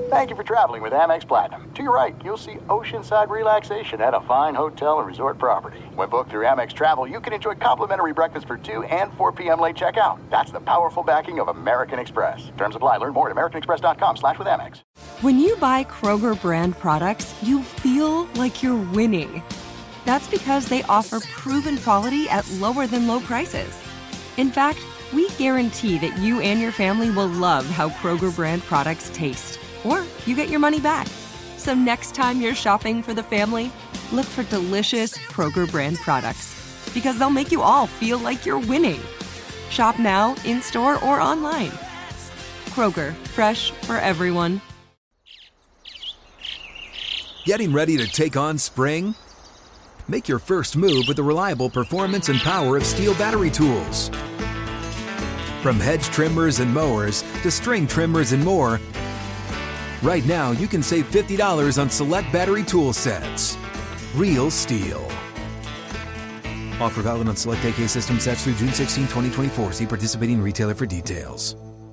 Thank you for traveling with Amex Platinum. To your right, you'll see oceanside relaxation at a fine hotel and resort property. When booked through Amex Travel, you can enjoy complimentary breakfast for 2 and 4 p.m. late checkout. That's the powerful backing of American Express. Terms apply. Learn more at americanexpress.com/withAmex. When you buy Kroger brand products, you feel like you're winning. That's because they offer proven quality at lower than low prices. In fact, we guarantee that you and your family will love how Kroger brand products taste, or you get your money back. So next time you're shopping for the family, look for delicious Kroger brand products, because they'll make you all feel like you're winning. Shop now, in-store, or online. Kroger, fresh for everyone. Getting ready to take on spring? Make your first move with the reliable performance and power of Steel battery tools. From hedge trimmers and mowers to string trimmers and more, right now you can save $50 on select battery tool sets. Real Steel. Offer valid on select AK system sets through June 16, 2024. See participating retailer for details.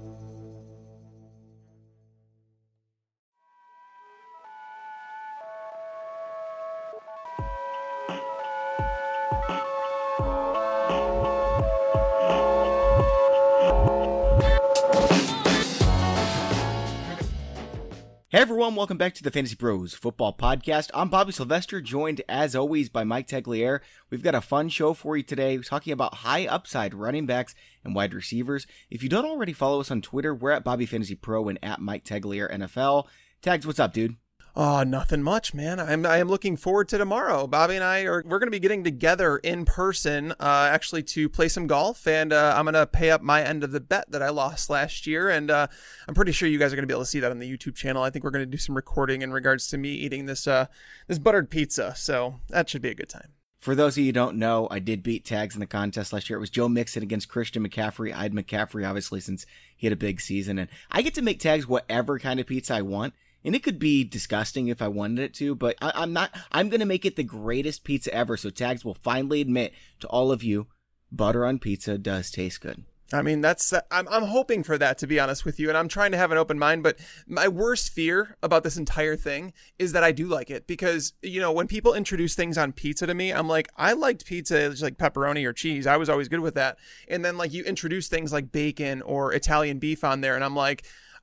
Hey everyone, welcome back to the Fantasy Pros Football Podcast. I'm Bobby Sylvester, joined as always by Mike Tagliere. We've got a fun show for you today, talking about high upside running backs and wide receivers. If you don't already follow us on Twitter, we're at Bobby Fantasy Pro and at Mike Tagliere NFL. Tags, what's up, dude? Oh, nothing much, man. I am looking forward to tomorrow. Bobby and we're going to be getting together in person, actually to play some golf, and I'm going to pay up my end of the bet that I lost last year, and I'm pretty sure you guys are going to be able to see that on the YouTube channel. I think we're going to do some recording in regards to me eating this buttered pizza, so that should be a good time. For those of you who don't know, I did beat Tags in the contest last year. It was Joe Mixon against Christian McCaffrey. I had McCaffrey, obviously, since he had a big season, and I get to make Tags whatever kind of pizza I want. And it could be disgusting if I wanted it to, but I'm going to make it the greatest pizza ever. So Tags will finally admit to all of you, butter on pizza does taste good. I mean, I'm hoping for that, to be honest with you. And I'm trying to have an open mind, but my worst fear about this entire thing is that I do like it, because, you know, when people introduce things on pizza to me, I'm like, I liked pizza just like pepperoni or cheese. I was always good with that. And then like you introduce things like bacon or Italian beef on there, and I'm like,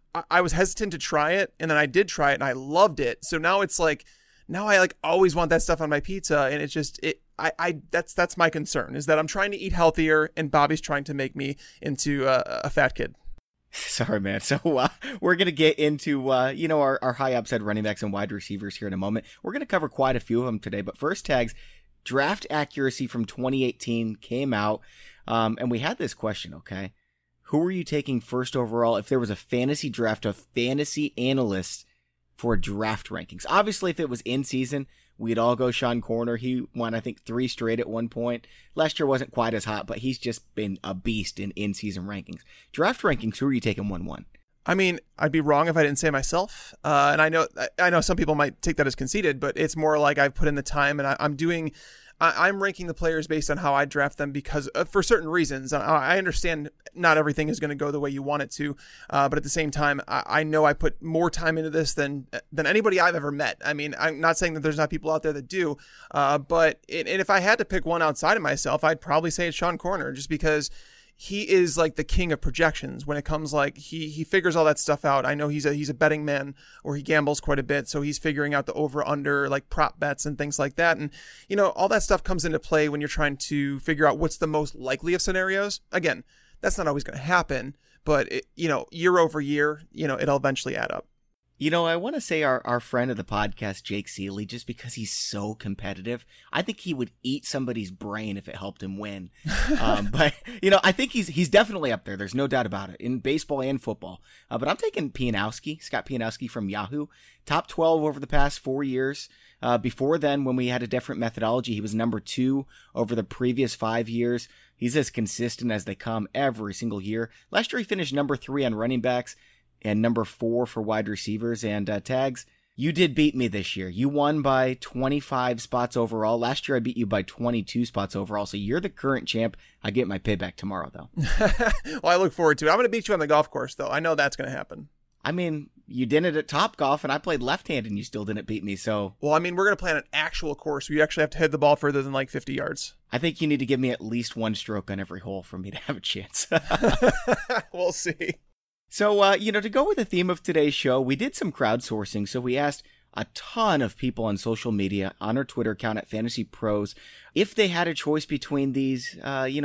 I was hesitant to try it, and then I did try it and I loved it. So now it's like, now I like always want that stuff on my pizza, and it's just, that's my concern, is that I'm trying to eat healthier and Bobby's trying to make me into a fat kid. Sorry, man. So we're going to get into, our high upside running backs and wide receivers here in a moment. We're going to cover quite a few of them today, but first, Tags, draft accuracy from 2018 came out, and we had this question, okay? Who are you taking first overall if there was a fantasy draft of fantasy analysts for draft rankings? Obviously, if it was in season, we'd all go Sean Corner. He won, I think, 3 straight at one point. Last year wasn't quite as hot, but he's just been a beast in season rankings. Draft rankings, who are you taking 1-1? I mean, I'd be wrong if I didn't say myself. And I know some people might take that as conceited, but it's more like I've put in the time, and I'm ranking the players based on how I draft them, because for certain reasons. I understand not everything is going to go the way you want it to, but at the same time, I know I put more time into this than anybody I've ever met. I mean, I'm not saying that there's not people out there that do, but if I had to pick one outside of myself, I'd probably say it's Sean Corner, just because he is like the king of projections when it comes, like he figures all that stuff out. I know he's a betting man, or he gambles quite a bit. So he's figuring out the over under, like prop bets and things like that. And, you know, all that stuff comes into play when you're trying to figure out what's the most likely of scenarios. Again, that's not always going to happen, but year over year, it'll eventually add up. You know, I want to say our friend of the podcast, Jake Seeley, just because he's so competitive, I think he would eat somebody's brain if it helped him win. But, I think he's definitely up there. There's no doubt about it, in baseball and football. But I'm taking Scott Pianowski from Yahoo. Top 12 over the past 4 years. Before then, when we had a different methodology, he was number 2 over the previous 5 years. He's as consistent as they come every single year. Last year, he finished number 3 on running backs and number 4 for wide receivers. And Tags, you did beat me this year. You won by 25 spots overall. Last year, I beat you by 22 spots overall. So you're the current champ. I get my payback tomorrow, though. Well, I look forward to it. I'm going to beat you on the golf course, though. I know that's going to happen. I mean, you did it at Topgolf, and I played left-hand, and you still didn't beat me, so... Well, I mean, we're going to play on an actual course where you actually have to hit the ball further than like 50 yards. I think you need to give me at least one stroke on every hole for me to have a chance. We'll see. So, to go with the theme of today's show, we did some crowdsourcing, so we asked a ton of people on social media, on our Twitter account at Fantasy Pros, if they had a choice between these,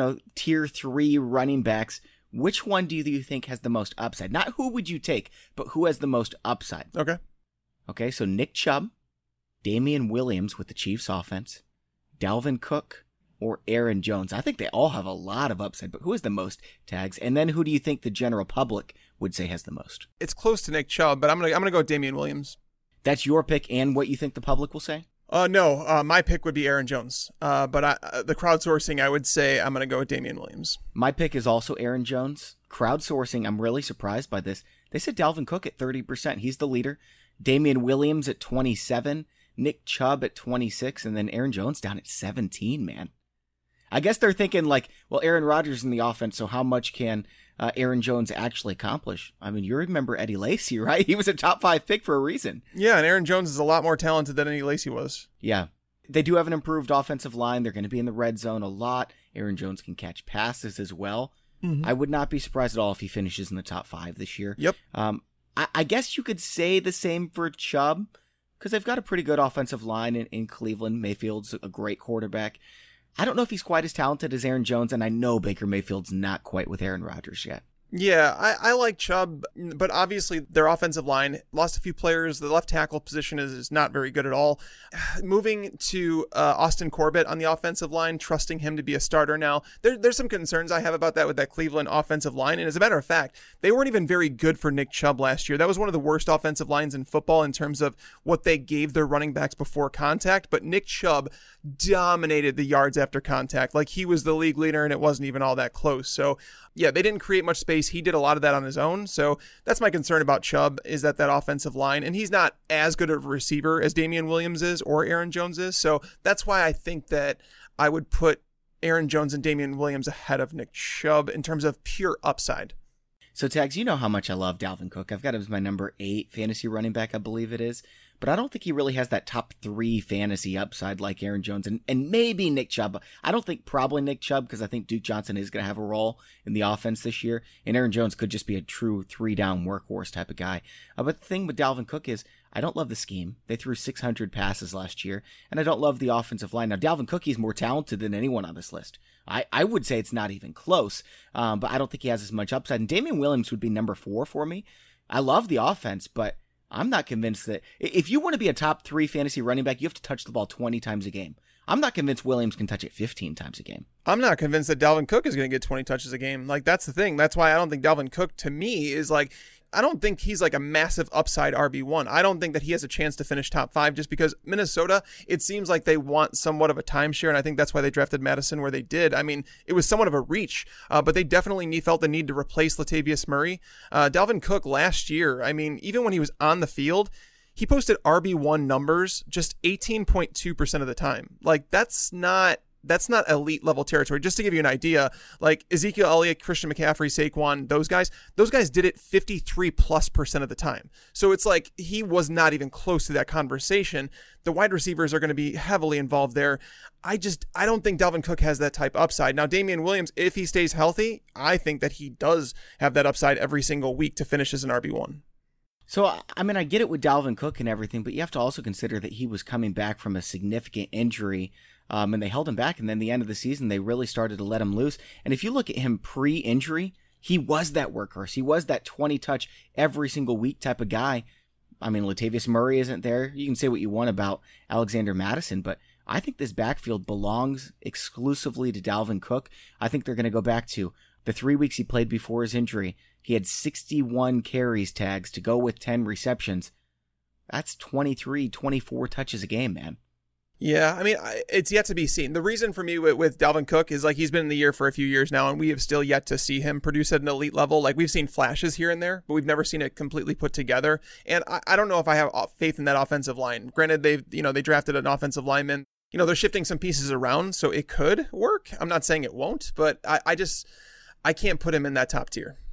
tier 3 running backs, which one do you think has the most upside? Not who would you take, but who has the most upside. Okay, so Nick Chubb, Damian Williams with the Chiefs offense, Dalvin Cook, or Aaron Jones. I think they all have a lot of upside, but who has the most tags? And then who do you think the general public would say has the most? It's close to Nick Chubb, but I'm gonna go with Damian Williams. That's your pick and what you think the public will say? No, my pick would be Aaron Jones. But the crowdsourcing, I would say I'm going to go with Damian Williams. My pick is also Aaron Jones. Crowdsourcing, I'm really surprised by this. They said Dalvin Cook at 30%. He's the leader. Damian Williams at 27. Nick Chubb at 26. And then Aaron Jones down at 17, man. I guess they're thinking like, well, Aaron Rodgers in the offense, so how much can Aaron Jones actually accomplish? I mean, you remember Eddie Lacy, right? He was a top 5 pick for a reason. Yeah, and Aaron Jones is a lot more talented than Eddie Lacy was. Yeah. They do have an improved offensive line. They're going to be in the red zone a lot. Aaron Jones can catch passes as well. Mm-hmm. I would not be surprised at all if he finishes in the top 5 this year. Yep. I guess you could say the same for Chubb, because they've got a pretty good offensive line in Cleveland. Mayfield's a great quarterback. I don't know if he's quite as talented as Aaron Jones, and I know Baker Mayfield's not quite with Aaron Rodgers yet. Yeah, I like Chubb, but obviously their offensive line lost a few players. The left tackle position is not very good at all. Moving to Austin Corbett on the offensive line, trusting him to be a starter now, there's some concerns I have about that with that Cleveland offensive line. And as a matter of fact, they weren't even very good for Nick Chubb last year. That was one of the worst offensive lines in football in terms of what they gave their running backs before contact. But Nick Chubb dominated the yards after contact. Like, he was the league leader, and it wasn't even all that close. So yeah, they didn't create much space. He did a lot of that on his own. So that's my concern about Chubb, is that offensive line. And he's not as good of a receiver as Damian Williams is or Aaron Jones is. So that's why I think that I would put Aaron Jones and Damian Williams ahead of Nick Chubb in terms of pure upside. So, Tags, you know how much I love Dalvin Cook. I've got him as my number 8 fantasy running back, I believe it is. But I don't think he really has that top 3 fantasy upside like Aaron Jones and maybe Nick Chubb. I don't think probably Nick Chubb, because I think Duke Johnson is going to have a role in the offense this year. And Aaron Jones could just be a true 3-down workhorse type of guy. But the thing with Dalvin Cook is I don't love the scheme. They threw 600 passes last year, and I don't love the offensive line. Now, Dalvin Cook is more talented than anyone on this list. I would say it's not even close, but I don't think he has as much upside. And Damian Williams would be number 4 for me. I love the offense, but I'm not convinced that if you want to be a top 3 fantasy running back, you have to touch the ball 20 times a game. I'm not convinced Williams can touch it 15 times a game. I'm not convinced that Dalvin Cook is going to get 20 touches a game. Like, that's the thing. That's why I don't think Dalvin Cook, to me, is like, I don't think he's like a massive upside RB1. I don't think that he has a chance to finish top 5, just because Minnesota, it seems like they want somewhat of a timeshare, and I think that's why they drafted Madison where they did. I mean, it was somewhat of a reach, but they definitely felt the need to replace Latavius Murray. Dalvin Cook last year, I mean, even when he was on the field, he posted RB1 numbers just 18.2% of the time. Like, that's not elite level territory. Just to give you an idea, like Ezekiel Elliott, Christian McCaffrey, Saquon, those guys did it 53+% of the time. So it's like he was not even close to that conversation. The wide receivers are going to be heavily involved there. I don't think Dalvin Cook has that type upside. Now, Damian Williams, if he stays healthy, I think that he does have that upside every single week to finish as an RB1. So, I mean, I get it with Dalvin Cook and everything, but you have to also consider that he was coming back from a significant injury, and they held him back, and then the end of the season, they really started to let him loose. And if you look at him pre-injury, he was that workhorse. He was that 20-touch every single week type of guy. I mean, Latavius Murray isn't there. You can say what you want about Alexander Mattison, but I think this backfield belongs exclusively to Dalvin Cook. I think they're going to go back to the 3 weeks he played before his injury. He had 61 carries, Tags, to go with 10 receptions. That's 23, 24 touches a game, man. Yeah, I mean, it's yet to be seen. The reason for me with Dalvin Cook is, like, he's been in the year for a few years now, and we have still yet to see him produce at an elite level. Like, we've seen flashes here and there, but we've never seen it completely put together. And I don't know if I have faith in that offensive line. Granted, they drafted an offensive lineman. They're shifting some pieces around, so it could work. I'm not saying it won't, but I can't put him in that top tier.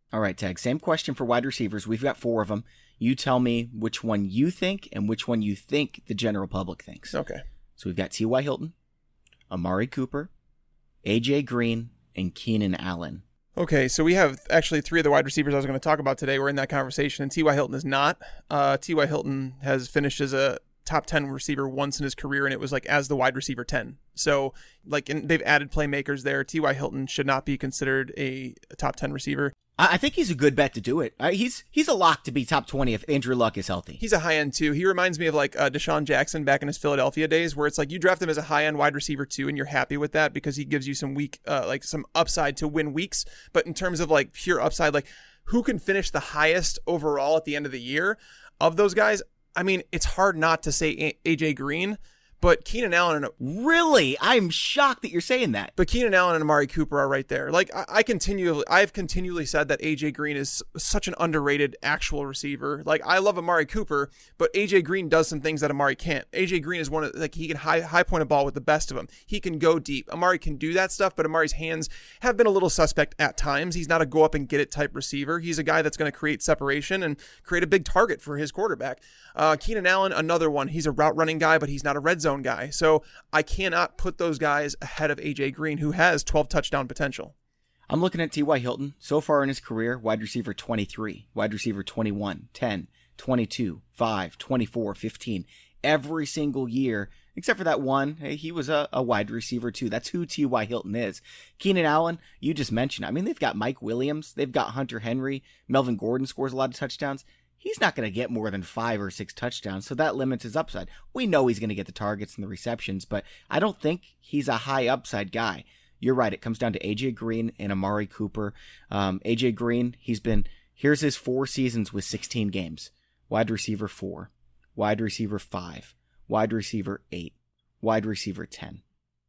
All right, Tag, same question for wide receivers. We've got 4 of them. You tell me which one you think and which one you think the general public thinks. Okay. So we've got T.Y. Hilton, Amari Cooper, A.J. Green, and Keenan Allen. Okay, so we have actually 3 of the wide receivers I was going to talk about today. We're in that conversation, and T.Y. Hilton is not. T.Y. Hilton has finished as a top 10 receiver once in his career, and it was like as the wide receiver 10. So they've added playmakers there. T.Y. Hilton should not be considered a top 10 receiver. I think he's a good bet to do it. He's a lock to be top 20 if Andrew Luck is healthy. He's a high end too. He reminds me of like Deshaun Jackson back in his Philadelphia days, where it's like you draft him as a high end wide receiver too, and you're happy with that because he gives you some some upside to win weeks. But in terms of like pure upside, like who can finish the highest overall at the end of the year of those guys? I mean, it's hard not to say AJ Green. But Keenan Allen Really? I'm shocked that you're saying that. But Keenan Allen and Amari Cooper are right there. Like I've continually said that AJ Green is such an underrated actual receiver. Like I love Amari Cooper, but AJ Green does some things that Amari can't. AJ Green is one of he can high point a ball with the best of them. He can go deep. Amari can do that stuff, but Amari's hands have been a little suspect at times. He's not a go up and get it type receiver. He's a guy that's going to create separation and create a big target for his quarterback. Keenan Allen, another one. He's a route running guy, but he's not a red zone guy. So I cannot put those guys ahead of AJ Green, who has 12 touchdown potential. I'm looking at T.Y. Hilton. So far in his career, wide receiver 23, wide receiver 21, 10, 22, 5, 24, 15. Every single year, except for that one, he was a wide receiver too. That's who T.Y. Hilton is. Keenan Allen, you just mentioned. I mean, they've got Mike Williams. They've got Hunter Henry. Melvin Gordon scores a lot of touchdowns. He's not going to get more than 5 or 6 touchdowns, so that limits his upside. We know he's going to get the targets and the receptions, but I don't think he's a high upside guy. You're right. It comes down to A.J. Green and Amari Cooper. A.J. Green, here's his 4 seasons with 16 games. Wide receiver 4, wide receiver 5, wide receiver 8, wide receiver 10.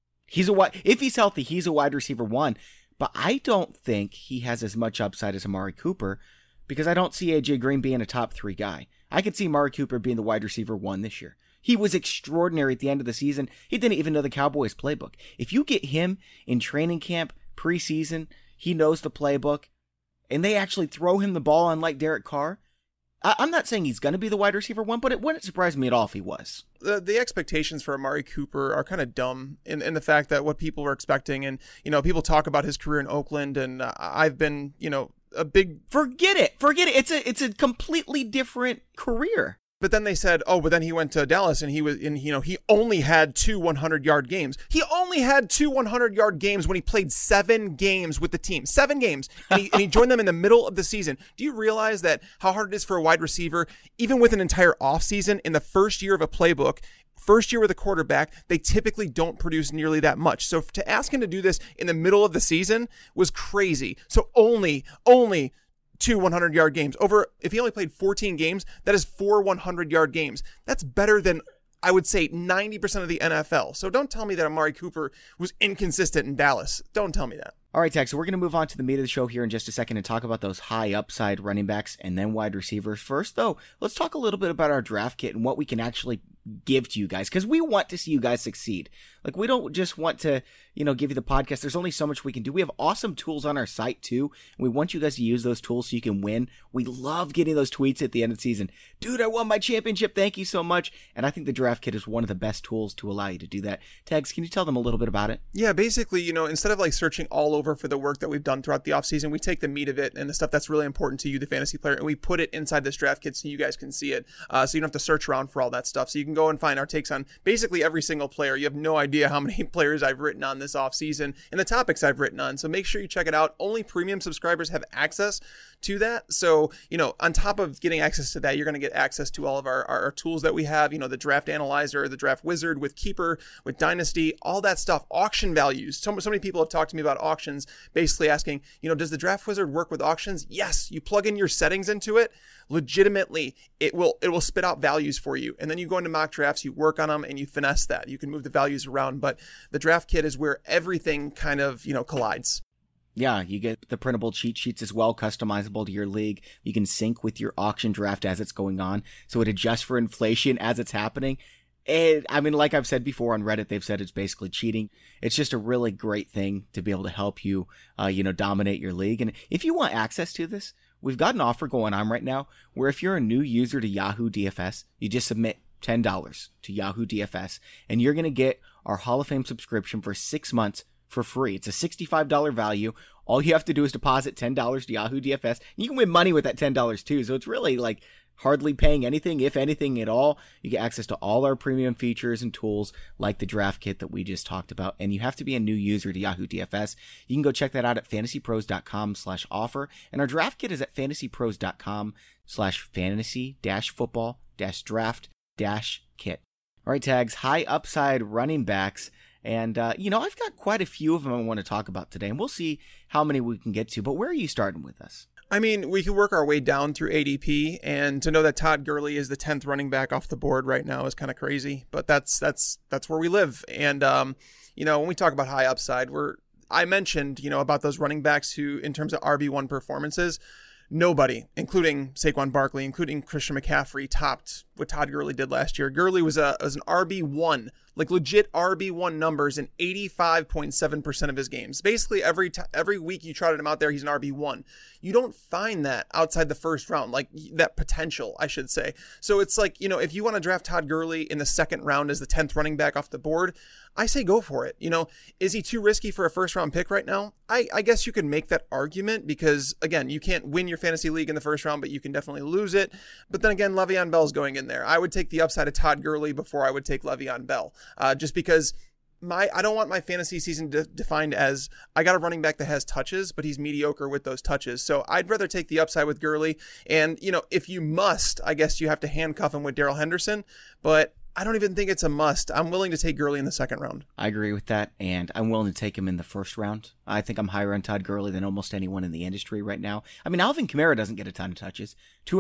If he's healthy, he's a wide receiver 1, but I don't think he has as much upside as Amari Cooper, because I don't see A.J. Green being a top 3 guy. I could see Amari Cooper being the wide receiver 1 this year. He was extraordinary at the end of the season. He didn't even know the Cowboys playbook. If you get him in training camp, preseason, he knows the playbook, and they actually throw him the ball unlike Derek Carr, I'm not saying he's going to be the wide receiver 1, but it wouldn't surprise me at all if he was. The expectations for Amari Cooper are kind of dumb in the fact that what people were expecting, and, people talk about his career in Oakland, and I've been, a big... Forget it. It's a completely different career. But then they said, but then he went to Dallas and he only had 2 100-yard games. He only had 2 100-yard games when he played 7 games with the team. 7 games. And he joined them in the middle of the season. Do you realize that how hard it is for a wide receiver, even with an entire offseason in the first year of a playbook, first year with a quarterback, they typically don't produce nearly that much. So to ask him to do this in the middle of the season was crazy. So only 2 100-yard games. If he only played 14 games, that is 4 100-yard games. That's better than, I would say, 90% of the NFL. So don't tell me that Amari Cooper was inconsistent in Dallas. Don't tell me that. All right, Tech, so we're going to move on to the meat of the show here in just a second and talk about those high upside running backs and then wide receivers. First, though, let's talk a little bit about our draft kit and what we can actually give to you guys, because we want to see you guys succeed. Like, we don't just want to, give you the podcast. There's only so much we can do. We have awesome tools on our site, too, and we want you guys to use those tools so you can win. We love getting those tweets at the end of the season. Dude, I won my championship. Thank you so much. And I think the draft kit is one of the best tools to allow you to do that. Tags, can you tell them a little bit about it? Yeah, basically, instead of searching all over for the work that we've done throughout the offseason, we take the meat of it and the stuff that's really important to you, the fantasy player, and we put it inside this draft kit so you guys can see it. So you don't have to search around for all that stuff. So you can go and find our takes on basically every single player. You have no idea how many players I've written on this offseason and the topics I've written on. So make sure you check it out. Only premium subscribers have access to that. So, on top of getting access to that, you're going to get access to all of our tools that we have, the draft analyzer, the draft wizard with Keeper, with Dynasty, all that stuff, auction values. So many people have talked to me about auctions, basically asking, does the draft wizard work with auctions? Yes. You plug in your settings into it. Legitimately, it will spit out values for you. And then you go into mock drafts, you work on them, and you finesse that. You can move the values around, but the draft kit is where everything kind of, collides. Yeah, you get the printable cheat sheets as well, customizable to your league. You can sync with your auction draft as it's going on, so it adjusts for inflation as it's happening. I mean, like I've said before on Reddit, they've said it's basically cheating. It's just a really great thing to be able to help you, dominate your league. And if you want access to this, we've got an offer going on right now where if you're a new user to Yahoo DFS, you just submit $10 to Yahoo DFS and you're going to get our Hall of Fame subscription for 6 months for free. It's a $65 value. All you have to do is deposit $10 to Yahoo DFS. You can win money with that $10 too. So it's really like hardly paying anything, if anything at all. You get access to all our premium features and tools like the draft kit that we just talked about. And you have to be a new user to Yahoo DFS. You can go check that out at fantasypros.com/offer. And our draft kit is at fantasypros.com/fantasy-football-draft-kit. All right, Tags, high upside running backs. And, I've got quite a few of them I want to talk about today, and we'll see how many we can get to. But where are you starting with us? I mean, we can work our way down through ADP, and to know that Todd Gurley is the 10th running back off the board right now is kind of crazy. But that's where we live. And, when we talk about high upside, I mentioned, about those running backs who, in terms of RB1 performances, nobody, including Saquon Barkley, including Christian McCaffrey, topped what Todd Gurley did last year. Gurley was an RB1, like legit RB1 numbers in 85.7% of his games. Basically, every week you trotted him out there, he's an RB1. You don't find that outside the first round, like that potential, I should say. So it's like, if you want to draft Todd Gurley in the second round as the 10th running back off the board, I say go for it. Is he too risky for a first round pick right now? I guess you can make that argument because, again, you can't win your fantasy league in the first round, but you can definitely lose it. But then again, Le'Veon Bell's going in there. I would take the upside of Todd Gurley before I would take Le'Veon Bell, just because I don't want my fantasy season defined as I got a running back that has touches, but he's mediocre with those touches. So I'd rather take the upside with Gurley. And, if you must, I guess you have to handcuff him with Darrell Henderson, but I don't even think it's a must. I'm willing to take Gurley in the second round. I agree with that, and I'm willing to take him in the first round. I think I'm higher on Todd Gurley than almost anyone in the industry right now. I mean, Alvin Kamara doesn't get a ton of touches,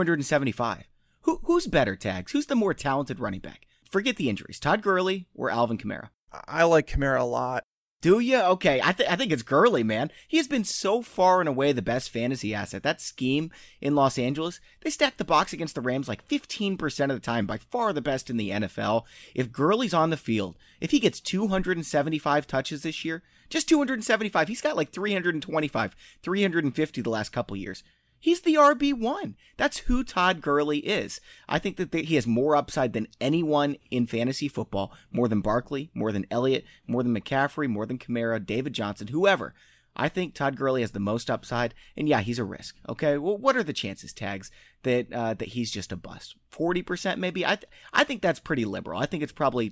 275. Who's better, Tags? Who's the more talented running back? Forget the injuries. Todd Gurley or Alvin Kamara? I like Kamara a lot. Do you? Okay, I think it's Gurley, man. He has been so far and away the best fantasy asset. That scheme in Los Angeles, they stack the box against the Rams like 15% of the time, by far the best in the NFL. If Gurley's on the field, if he gets 275 touches this year, just 275, he's got like 325, 350 the last couple years. He's the RB1. That's who Todd Gurley is. I think that he has more upside than anyone in fantasy football, more than Barkley, more than Elliott, more than McCaffrey, more than Kamara, David Johnson, whoever. I think Todd Gurley has the most upside, and yeah, he's a risk. Okay, well, what are the chances, Tags, that he's just a bust? 40% maybe? I think that's pretty liberal. I think it's probably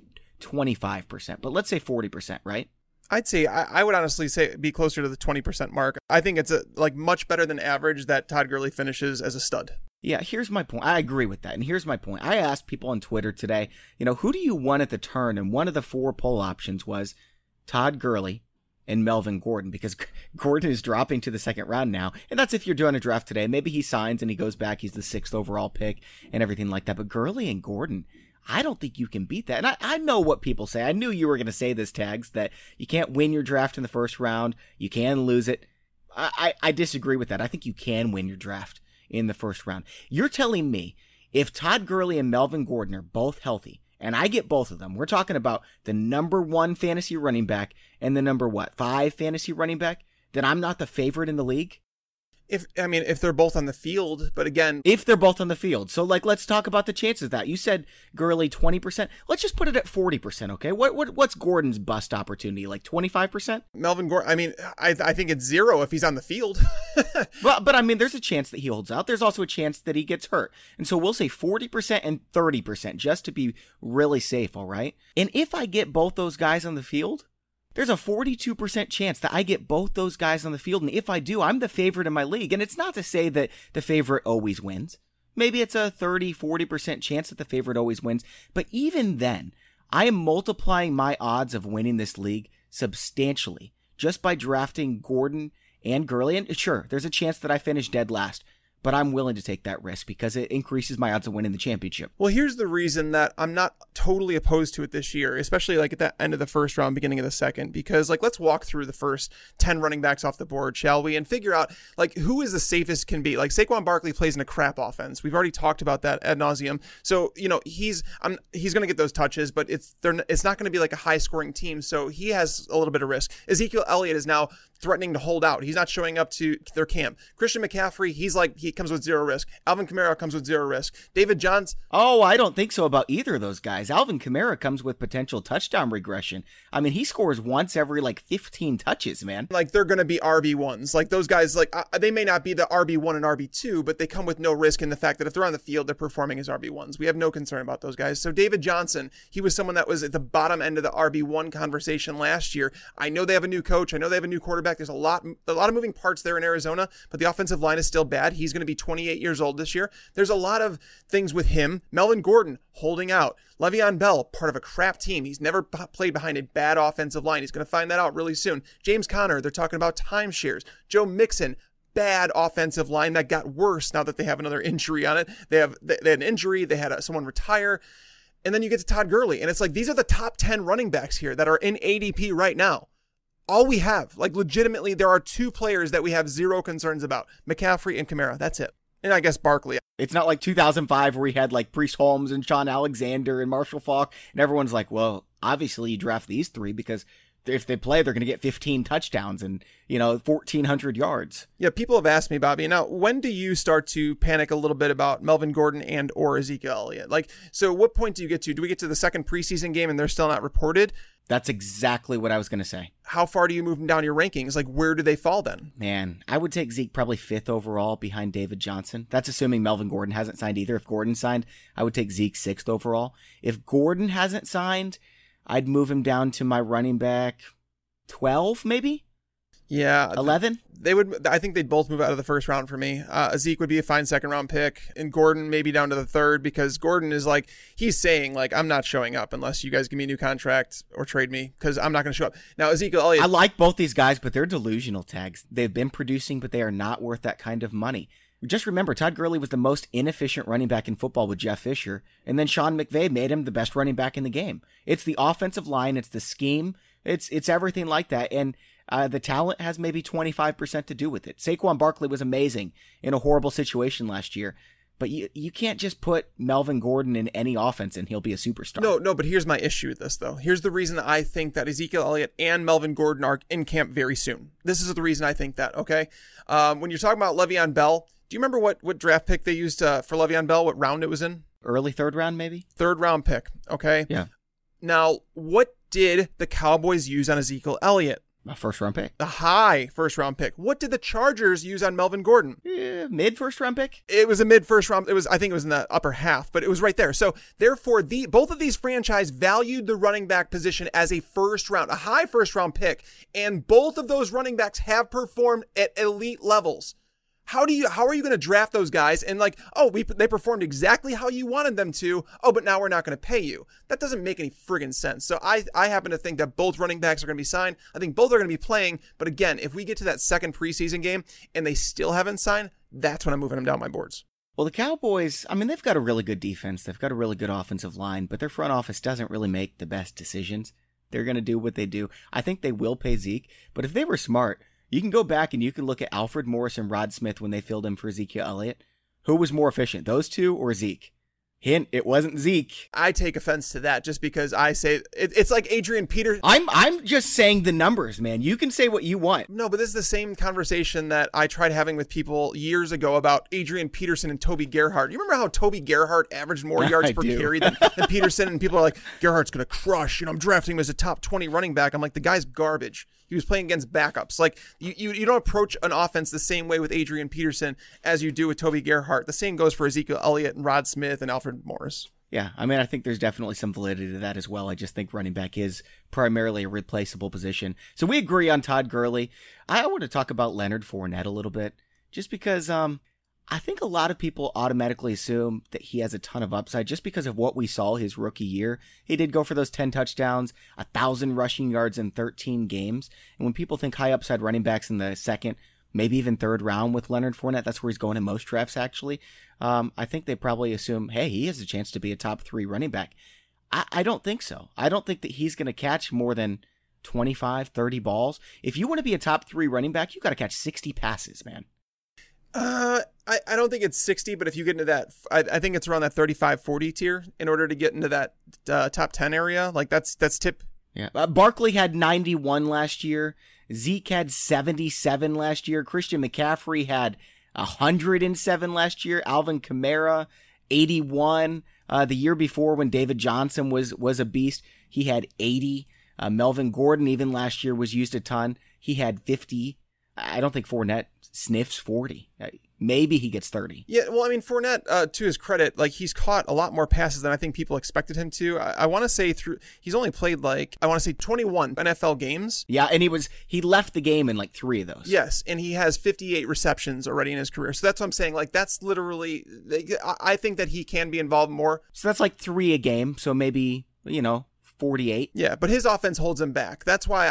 25%, but let's say 40%, right? I'd say I would honestly say be closer to the 20% mark. I think it's much better than average that Todd Gurley finishes as a stud. Yeah, here's my point. I agree with that. And here's my point. I asked people on Twitter today, who do you want at the turn? And one of the 4 poll options was Todd Gurley and Melvin Gordon, because Gordon is dropping to the second round now. And that's if you're doing a draft today. Maybe he signs and he goes back. He's the 6th overall pick and everything like that. But Gurley and Gordon, I don't think you can beat that. And I know what people say. I knew you were going to say this, Tags, that you can't win your draft in the first round. You can lose it. I disagree with that. I think you can win your draft in the first round. You're telling me if Todd Gurley and Melvin Gordon are both healthy, and I get both of them, we're talking about the number 1 fantasy running back and the number 5 fantasy running back, then I'm not the favorite in the league? If they're both on the field, but again, if they're both on the field. So let's talk about the chances of that. You said Gurley 20%. Let's just put it at 40%. Okay. What's Gordon's bust opportunity? Like 25%? Melvin Gordon. I think it's 0 if he's on the field. but there's a chance that he holds out. There's also a chance that he gets hurt. And so we'll say 40% and 30% just to be really safe. All right. And if I get both those guys on the field, there's a 42% chance that I get both those guys on the field. And if I do, I'm the favorite in my league. And it's not to say that the favorite always wins. Maybe it's a 30-40% chance that the favorite always wins. But even then, I am multiplying my odds of winning this league substantially just by drafting Gordon and Gurley. And sure, there's a chance that I finish dead last. but I'm willing to take that risk because it increases my odds of winning the championship. Well, here's the reason that I'm not totally opposed to it this year, especially like at the end of the first round, beginning of the second, because like, let's walk through the first 10 running backs off the board, shall we? And figure out like who is the safest can be. Like Saquon Barkley plays in a crap offense. We've already talked about that ad nauseum. So, you know, he's going to get those touches, but it's not going to be like a high scoring team. So he has a little bit of risk. Ezekiel Elliott is now threatening to hold out. He's not showing up to their camp. Christian McCaffrey, he comes with zero risk. Alvin Kamara comes with zero risk. David Johnson. Oh, I don't think so about either of those guys. Alvin Kamara comes with potential touchdown regression. I mean, he scores once every like 15 touches, man. Like they're going to be RB1s. Like those guys, like they may not be the RB1 and RB2, but they come with no risk in the fact that if they're on the field, they're performing as RB1s. We have no concern about those guys. So David Johnson, he was someone that was at the bottom end of the RB1 conversation last year. I know they have a new coach. I know they have a new quarterback. There's a lot of moving parts there in Arizona, but the offensive line is still bad. He's going to be 28 years old this year. There's a lot of things with him. Melvin Gordon holding out. Le'Veon Bell, part of a crap team. He's never played behind a bad offensive line. He's going to find that out really soon. James Conner, they're talking about timeshares. Joe Mixon, bad offensive line that got worse now that they have another injury on it. They had an injury. They had someone retire. And then you get to Todd Gurley. And it's like, these are the top 10 running backs here that are in ADP right now. All we have, like legitimately, there are two players that we have zero concerns about, McCaffrey and Kamara. That's it. And I guess Barkley. It's not like 2005 where we had like Priest Holmes and Sean Alexander and Marshall Faulk. And everyone's like, well, obviously you draft these three because if they play, they're going to get 15 touchdowns and, 1,400 yards. Yeah, people have asked me, Bobby, now, when do you start to panic a little bit about Melvin Gordon and or Ezekiel Elliott? Like, so what point do you get to? Do we get to the second preseason game and they're still not reported? That's exactly what I was going to say. How far do you move them down your rankings? Like, where do they fall then? Man, I would take Zeke probably 5th overall behind David Johnson. That's assuming Melvin Gordon hasn't signed either. If Gordon signed, I would take Zeke 6th overall. If Gordon hasn't signed, I'd move him down to my running back 12, maybe? Yeah. 11? They would. I think they'd both move out of the first round for me. Zeke would be a fine second round pick, and Gordon maybe down to the third because Gordon is like, he's saying like, I'm not showing up unless you guys give me a new contract or trade me because I'm not going to show up. Now Ezekiel Elliott. I like both these guys, but they're delusional tags. They've been producing, but they are not worth that kind of money. Just remember, Todd Gurley was the most inefficient running back in football with Jeff Fisher, and then Sean McVay made him the best running back in the game. It's the offensive line, it's the scheme, it's everything like that, and the talent has maybe 25% to do with it. Saquon Barkley was amazing in a horrible situation last year, but you can't just put Melvin Gordon in any offense and he'll be a superstar. No, but here's my issue with this, though. Here's the reason that I think that Ezekiel Elliott and Melvin Gordon are in camp very soon. This is the reason I think that, okay? When you're talking about Le'Veon Bell, do you remember what draft pick they used for Le'Veon Bell, what round it was in? Early third round, maybe? Third round pick, okay? Yeah. Now, what did the Cowboys use on Ezekiel Elliott? A first round pick. A high first round pick. What did the Chargers use on Melvin Gordon? Mid first round pick? It was a mid first round. I think it was in the upper half, but it was right there. So therefore, both of these franchises valued the running back position as a high first round pick, and both of those running backs have performed at elite levels. How are you going to draft those guys and like, they performed exactly how you wanted them to. Oh, but now we're not going to pay you. That doesn't make any friggin' sense. So I happen to think that both running backs are going to be signed. I think both are going to be playing. But again, if we get to that second preseason game and they still haven't signed, that's when I'm moving them down my boards. Well, the Cowboys, I mean, they've got a really good defense. They've got a really good offensive line, but their front office doesn't really make the best decisions. They're going to do what they do. I think they will pay Zeke, but if they were smart, you can go back and you can look at Alfred Morris and Rod Smith when they filled in for Ezekiel Elliott. Who was more efficient, those two or Zeke? Hint, it wasn't Zeke. I take offense to that just because I say it's like Adrian Peterson. I'm just saying the numbers, man. You can say what you want. No, but this is the same conversation that I tried having with people years ago about Adrian Peterson and Toby Gerhart. You remember how Toby Gerhart averaged more yards per carry than Peterson? And people are like, Gerhart's going to crush. I'm drafting him as a top 20 running back. I'm like, the guy's garbage. He was playing against backups. Like, you don't approach an offense the same way with Adrian Peterson as you do with Toby Gerhart. The same goes for Ezekiel Elliott and Rod Smith and Alfred Morris. Yeah, I mean, I think there's definitely some validity to that as well. I just think running back is primarily a replaceable position. So we agree on Todd Gurley. I want to talk about Leonard Fournette a little bit, just because I think a lot of people automatically assume that he has a ton of upside just because of what we saw his rookie year. He did go for those 10 touchdowns, 1,000 rushing yards in 13 games. And when people think high upside running backs in the second, maybe even third round with Leonard Fournette. That's where he's going in most drafts, actually. I think they probably assume, hey, he has a chance to be a top 3 running back. I don't think so. I don't think that he's going to catch more than 25, 30 balls. If you want to be a top 3 running back, you got to catch 60 passes, man. I don't think it's 60, but if you get into that, I think it's around that 35, 40 tier in order to get into that top 10 area. Like that's tip. Yeah. Barkley had 91 last year. Zeke had 77 last year. Christian McCaffrey had 107 last year. Alvin Kamara, 81. The year before when David Johnson was a beast, he had 80. Melvin Gordon, even last year, was used a ton. He had 50. I don't think Fournette sniffs 40. Maybe he gets 30. Yeah, well, I mean, Fournette, to his credit, like he's caught a lot more passes than I think people expected him to. I want to say he's only played 21 NFL games. Yeah, and he left the game in 3 of those. Yes, and he has 58 receptions already in his career. So that's what I'm saying. Like that's literally, I think that he can be involved more. So that's 3 a game. So maybe 48. Yeah, but his offense holds him back. That's why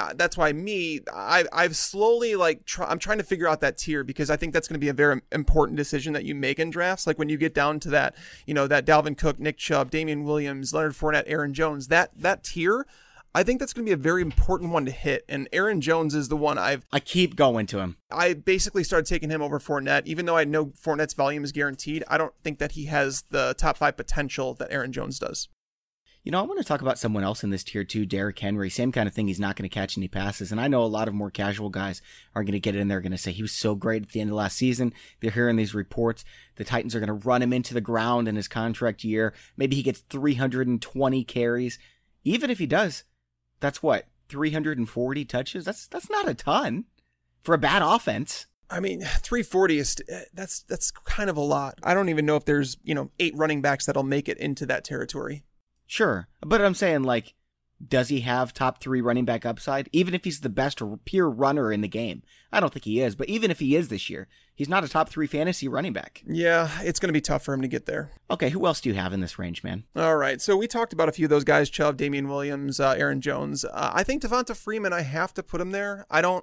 I've slowly I'm trying to figure out that tier because I think that's going to be a very important decision that you make in drafts. Like when you get down to that, that Dalvin Cook, Nick Chubb, Damian Williams, Leonard Fournette, Aaron Jones, that tier, I think that's going to be a very important one to hit. And Aaron Jones is the one I keep going to him. I basically started taking him over Fournette, even though I know Fournette's volume is guaranteed. I don't think that he has the top 5 potential that Aaron Jones does. I want to talk about someone else in this tier too, Derrick Henry. Same kind of thing. He's not going to catch any passes. And I know a lot of more casual guys are going to get in there, going to say he was so great at the end of last season. They're hearing these reports. The Titans are going to run him into the ground in his contract year. Maybe he gets 320 carries. Even if he does, that's 340 touches? That's not a ton for a bad offense. I mean, 340 that's kind of a lot. I don't even know if there's, 8 running backs that'll make it into that territory. Sure. But I'm saying, does he have top 3 running back upside? Even if he's the best pure runner in the game. I don't think he is, but even if he is this year, he's not a top 3 fantasy running back. Yeah, it's going to be tough for him to get there. Okay, who else do you have in this range, man? All right, so we talked about a few of those guys, Chubb, Damian Williams, Aaron Jones. I think Devonta Freeman, I have to put him there. I don't.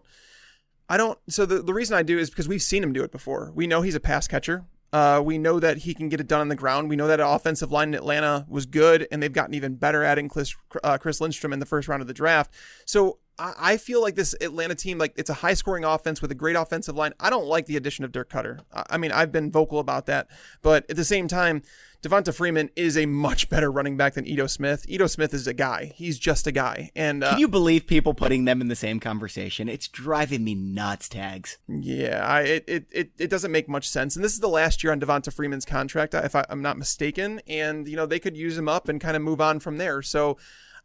So the reason I do is because we've seen him do it before. We know he's a pass catcher. We know that he can get it done on the ground. We know that offensive line in Atlanta was good, and they've gotten even better adding Chris Lindstrom in the first round of the draft. So I feel like this Atlanta team, it's a high-scoring offense with a great offensive line. I don't like the addition of Dirk Cutter. I mean, I've been vocal about that. But at the same time, Devonta Freeman is a much better running back than Ito Smith. Ito Smith is a guy. He's just a guy. And can you believe people putting them in the same conversation? It's driving me nuts, Tags. Yeah, it doesn't make much sense. And this is the last year on Devonta Freeman's contract, if I'm not mistaken. And, they could use him up and kind of move on from there. So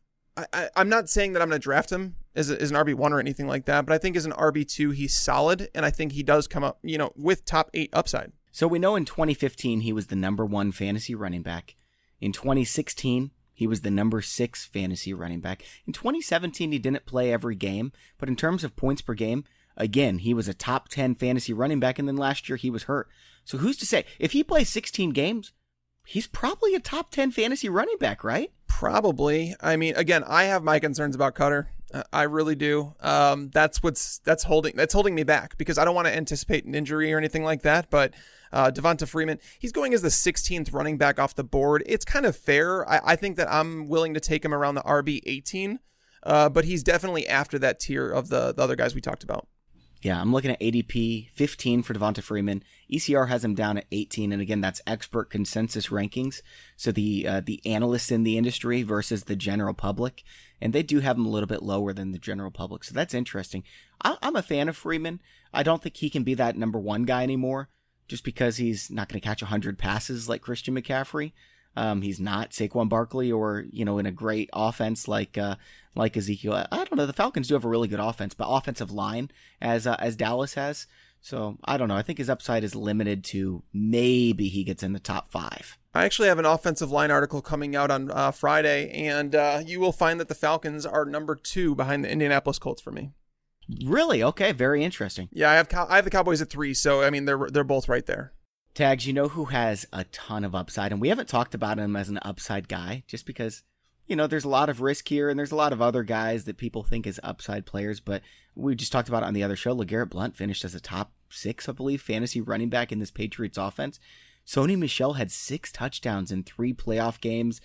I'm not saying that I'm going to draft him as an RB1 or anything like that, but I think as an RB2, he's solid. And I think he does come up, with top 8 upside. So we know in 2015, he was the number 1 fantasy running back. In 2016, he was the number 6 fantasy running back. In 2017, he didn't play every game, but in terms of points per game, again, he was a top 10 fantasy running back, and then last year he was hurt. So who's to say? If he plays 16 games, he's probably a top 10 fantasy running back, right? Probably. I mean, again, I have my concerns about Cutter. I really do. That's holding me back because I don't want to anticipate an injury or anything like that. But Devonta Freeman, he's going as the 16th running back off the board. It's kind of fair. I think that I'm willing to take him around the RB 18, but he's definitely after that tier of the other guys we talked about. Yeah, I'm looking at ADP 15 for Devonta Freeman. ECR has him down at 18, and again, that's expert consensus rankings. So the analysts in the industry versus the general public, and they do have him a little bit lower than the general public. So that's interesting. I'm a fan of Freeman. I don't think he can be that number 1 guy anymore, just because he's not going to catch 100 passes like Christian McCaffrey. He's not Saquon Barkley or, in a great offense like Ezekiel. I don't know. The Falcons do have a really good offense, but offensive line as Dallas has. So I don't know. I think his upside is limited to maybe he gets in the top 5. I actually have an offensive line article coming out on Friday, and you will find that the Falcons are number 2 behind the Indianapolis Colts for me. Really? Okay. Very interesting. Yeah, I have the Cowboys at 3, so I mean they're both right there. Tags, who has a ton of upside, and we haven't talked about him as an upside guy just because, there's a lot of risk here, and there's a lot of other guys that people think is upside players, but we just talked about it on the other show. LeGarrette Blount finished as a top 6, I believe, fantasy running back in this Patriots offense. Sony Michel had 6 touchdowns in 3 playoff games,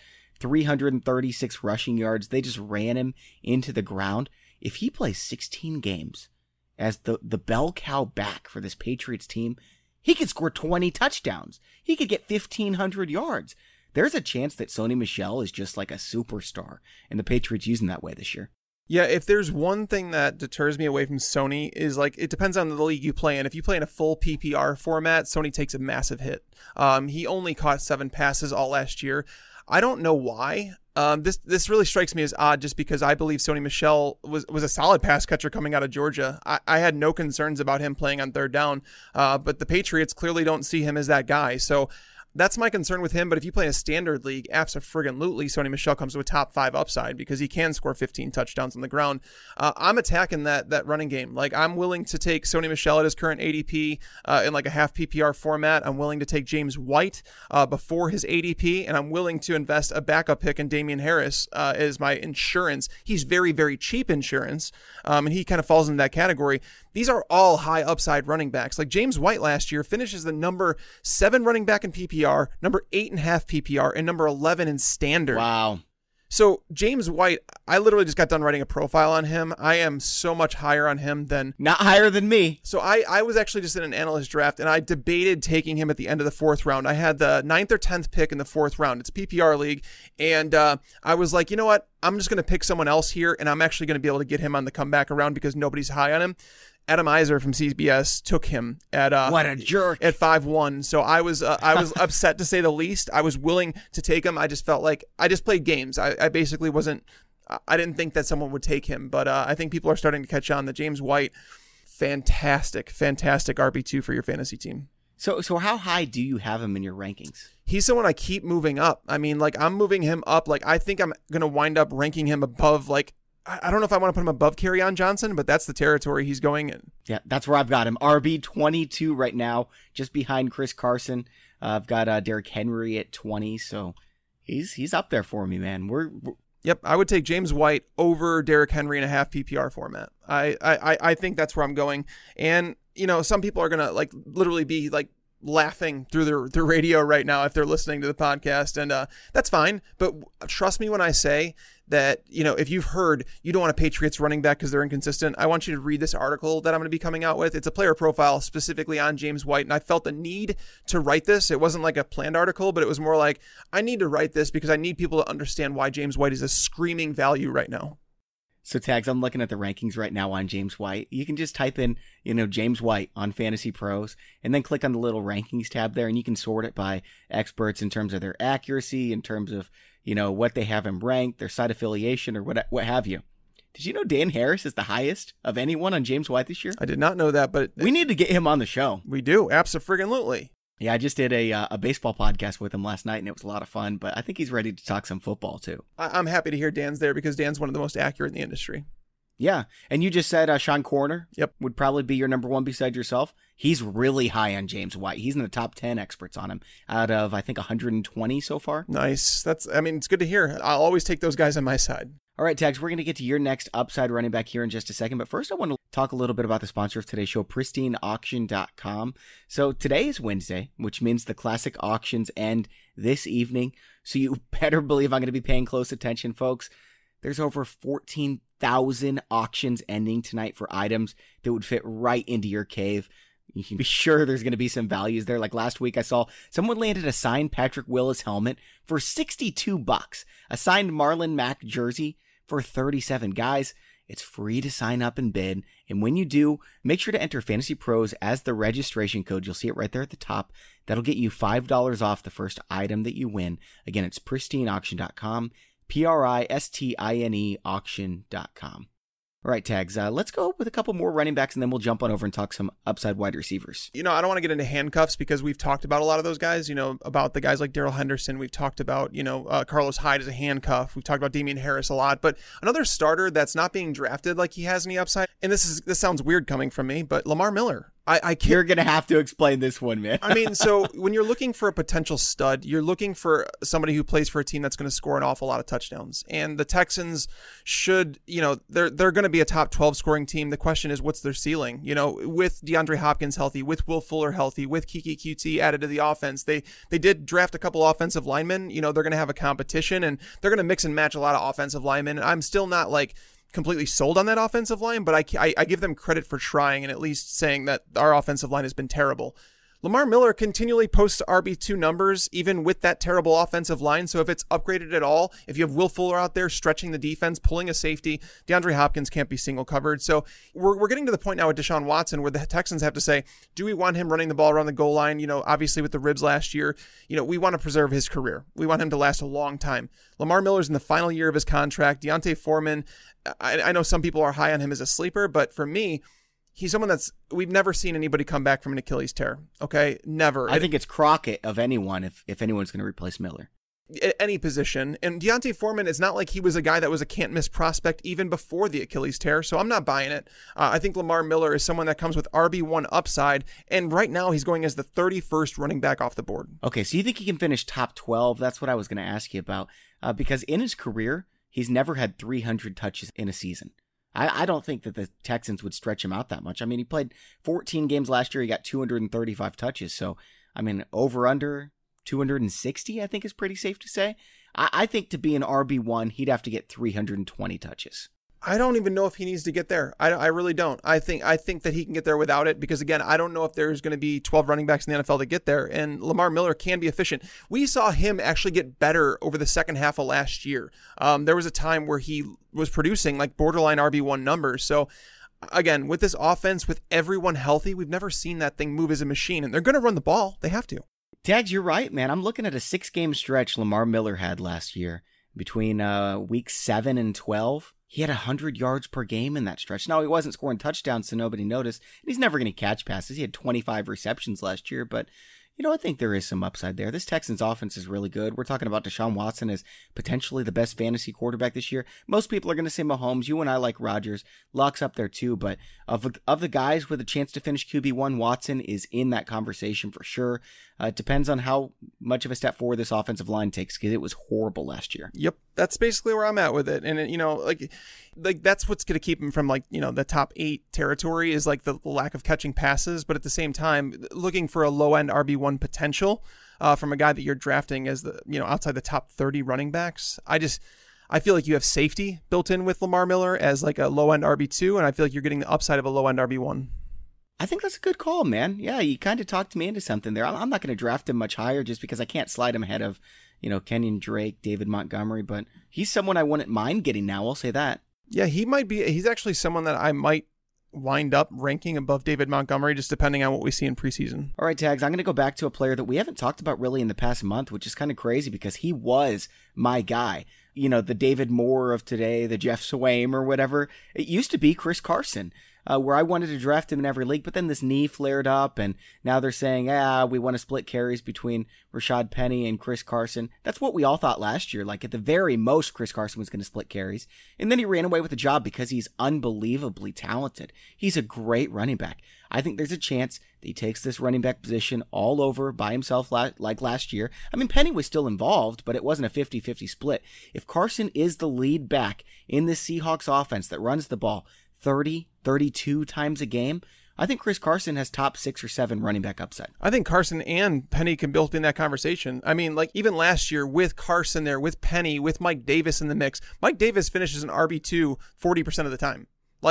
336 rushing yards. They just ran him into the ground. If he plays 16 games as the bell cow back for this Patriots team, he could score 20 touchdowns. He could get 1,500 yards. There's a chance that Sony Michel is just like a superstar, and the Patriots use him that way this year. Yeah, if there's one thing that deters me away from Sony is like, it depends on the league you play in. If you play in a full PPR format, Sony takes a massive hit. He only caught 7 passes all last year. I don't know why. This really strikes me as odd just because I believe Sony Michel was a solid pass catcher coming out of Georgia. I had no concerns about him playing on third down, but the Patriots clearly don't see him as that guy. So that's my concern with him. But if you play in a standard league, abso-friggin-lutely, Sony Michel comes to a top 5 upside because he can score 15 touchdowns on the ground. I'm attacking that running game. Like, I'm willing to take Sony Michel at his current ADP in like a half PPR format. I'm willing to take James White before his ADP, and I'm willing to invest a backup pick in Damian Harris as my insurance. He's very, very cheap insurance, and he kind of falls into that category. These are all high upside running backs. Like James White last year finishes the number 7 running back in PPR, number 8.5 PPR, and number 11 in standard. Wow. So James White, I literally just got done writing a profile on him. I am so much higher on him than... Not higher than me. So I was actually just in an analyst draft, and I debated taking him at the end of the 4th round. I had the 9th or 10th pick in the 4th round. It's a PPR league. And I was like, you know what? I'm just going to pick someone else here, and I'm actually going to be able to get him on the comeback around because nobody's high on him. Adam Iser from CBS took him at what a jerk at 5-1. So I was upset to say the least. I was willing to take him. I just felt like I just played games. I basically wasn't. I didn't think that someone would take him, but I think people are starting to catch on that James White, fantastic RB2 for your fantasy team. So how high do you have him in your rankings? He's someone I keep moving up. I mean, like I'm moving him up. Like I think I'm gonna wind up ranking him above like. I don't know if I want to put him above Kerryon Johnson, but that's the territory he's going in. Yeah, that's where I've got him. RB 22 right now, just behind Chris Carson. I've got Derrick Henry at 20, so he's up there for me, man. Yep, I would take James White over Derrick Henry in a half PPR format. I think that's where I'm going. And, you know, some people are going to like literally be like laughing through the radio right now if they're listening to the podcast, and that's fine. But trust me when I say that, you know, if you've heard you don't want a Patriots running back because they're inconsistent, I want you to read this article that I'm going to be coming out with. It's a player profile specifically on James White, and I felt the need to write this. It wasn't like a planned article, but it was more like I need to write this because I need people to understand why James White is a screaming value right now. So Tags, I'm looking at the rankings right now on James White. You can just type in, you know, James White on Fantasy Pros and then click on the little rankings tab there, and you can sort it by experts in terms of their accuracy, in terms of, you know, what they have him ranked, their site affiliation, or what have you. Did you know Dan Harris is the highest of anyone on James White this year? I did not know that, but we need to get him on the show. We do, abso-friggin-lutely. Yeah, I just did a baseball podcast with him last night, and it was a lot of fun, but I think he's ready to talk some football, too. I'm happy to hear Dan's there because Dan's one of the most accurate in the industry. Yeah, and you just said Sean Corner yep. would probably be your number one beside yourself. He's really high on James White. He's in the top 10 experts on him out of, I think, 120 so far. Nice. It's good to hear. I'll always take those guys on my side. All right, Tags, we're going to get to your next upside running back here in just a second. But first, I want to talk a little bit about the sponsor of today's show, PristineAuction.com. So today is Wednesday, which means the classic auctions end this evening. So you better believe I'm going to be paying close attention, folks. There's over 14,000 auctions ending tonight for items that would fit right into your cave. You can be sure there's going to be some values there. Like last week, I saw someone landed a signed Patrick Willis helmet for $62, a signed Marlon Mack jersey for $37. Guys, it's free to sign up and bid. And when you do, make sure to enter Fantasy Pros as the registration code. You'll see it right there at the top. That'll get you $5 off the first item that you win. Again, it's PristineAuction.com, PRISTINE auction.com. All right, Tags, let's go with a couple more running backs, and then we'll jump on over and talk some upside wide receivers. You know, I don't want to get into handcuffs because we've talked about a lot of those guys, you know, about the guys like Darrell Henderson. We've talked about, you know, Carlos Hyde as a handcuff. We've talked about Damian Harris a lot. But another starter that's not being drafted like he has any upside, and this sounds weird coming from me, but Lamar Miller. I can't. You're going to have to explain this one, man. I mean, so when you're looking for a potential stud, you're looking for somebody who plays for a team that's going to score an awful lot of touchdowns. And the Texans should, they're going to be a top 12 scoring team. The question is, what's their ceiling? With DeAndre Hopkins healthy, with Will Fuller healthy, with Keke Coutee added to the offense, they did draft a couple offensive linemen. They're going to have a competition, and they're going to mix and match a lot of offensive linemen. And I'm still not completely sold on that offensive line, but I give them credit for trying and at least saying that our offensive line has been terrible. Lamar Miller continually posts RB2 numbers, even with that terrible offensive line. So if it's upgraded at all, if you have Will Fuller out there stretching the defense, pulling a safety, DeAndre Hopkins can't be single covered. So we're getting to the point now with Deshaun Watson where the Texans have to say, do we want him running the ball around the goal line? Obviously with the ribs last year, we want to preserve his career. We want him to last a long time. Lamar Miller's in the final year of his contract. Deontay Foreman, I know some people are high on him as a sleeper, but for me, he's someone we've never seen anybody come back from an Achilles tear. Okay. Never. I think it's Crockett of anyone, if anyone's going to replace Miller. At any position. And Deontay Foreman, it's not like he was a guy that was a can't miss prospect even before the Achilles tear. So I'm not buying it. I think Lamar Miller is someone that comes with RB1 upside. And right now he's going as the 31st running back off the board. Okay. So you think he can finish top 12? That's what I was going to ask you about. Because in his career, he's never had 300 touches in a season. I don't think that the Texans would stretch him out that much. I mean, he played 14 games last year. He got 235 touches. So, I mean, over under 260, I think is pretty safe to say. I think to be an RB1, he'd have to get 320 touches. I don't even know if he needs to get there. I really don't. I think that he can get there without it because, again, I don't know if there's going to be 12 running backs in the NFL to get there, and Lamar Miller can be efficient. We saw him actually get better over the second half of last year. There was a time where he was producing borderline RB1 numbers. So, again, with this offense, with everyone healthy, we've never seen that thing move as a machine, and they're going to run the ball. They have to. Tags, you're right, man. I'm looking at a 6-game stretch Lamar Miller had last year between weeks 7 and 12. He had 100 yards per game in that stretch. Now, he wasn't scoring touchdowns, so nobody noticed. And he's never going to catch passes. He had 25 receptions last year, but I think there is some upside there. This Texans offense is really good. We're talking about Deshaun Watson as potentially the best fantasy quarterback this year. Most people are going to say Mahomes. You and I like Rodgers. Luck's up there too, but of the guys with a chance to finish QB1, Watson is in that conversation for sure. It depends on how much of a step forward this offensive line takes because it was horrible last year. Yep. That's basically where I'm at with it. And, that's what's going to keep him from the top 8 territory is the lack of catching passes. But at the same time, looking for a low end RB1 potential from a guy that you're drafting as outside the top 30 running backs. I feel like you have safety built in with Lamar Miller as a low end RB2. And I feel like you're getting the upside of a low end RB1. I think that's a good call, man. Yeah, you kind of talked me into something there. I'm not going to draft him much higher just because I can't slide him ahead of, Kenyon Drake, David Montgomery, but he's someone I wouldn't mind getting now. I'll say that. Yeah, he's actually someone that I might wind up ranking above David Montgomery, just depending on what we see in preseason. All right, Tags, I'm going to go back to a player that we haven't talked about really in the past month, which is kind of crazy because he was my guy. The David Moore of today, the Jeff Swaim or whatever. It used to be Chris Carson. Where I wanted to draft him in every league, but then this knee flared up, and now they're saying, we want to split carries between Rashad Penny and Chris Carson. That's what we all thought last year. At the very most, Chris Carson was going to split carries, and then he ran away with the job because he's unbelievably talented. He's a great running back. I think there's a chance that he takes this running back position all over by himself like last year. I mean, Penny was still involved, but it wasn't a 50-50 split. If Carson is the lead back in this Seahawks offense that runs the ball 30, 32 times a game, I think Chris Carson has top 6 or 7 running back upside. I think Carson and Penny can build in that conversation. I mean, even last year with Carson there, with Penny, with Mike Davis in the mix, Mike Davis finishes an RB2 40% of the time.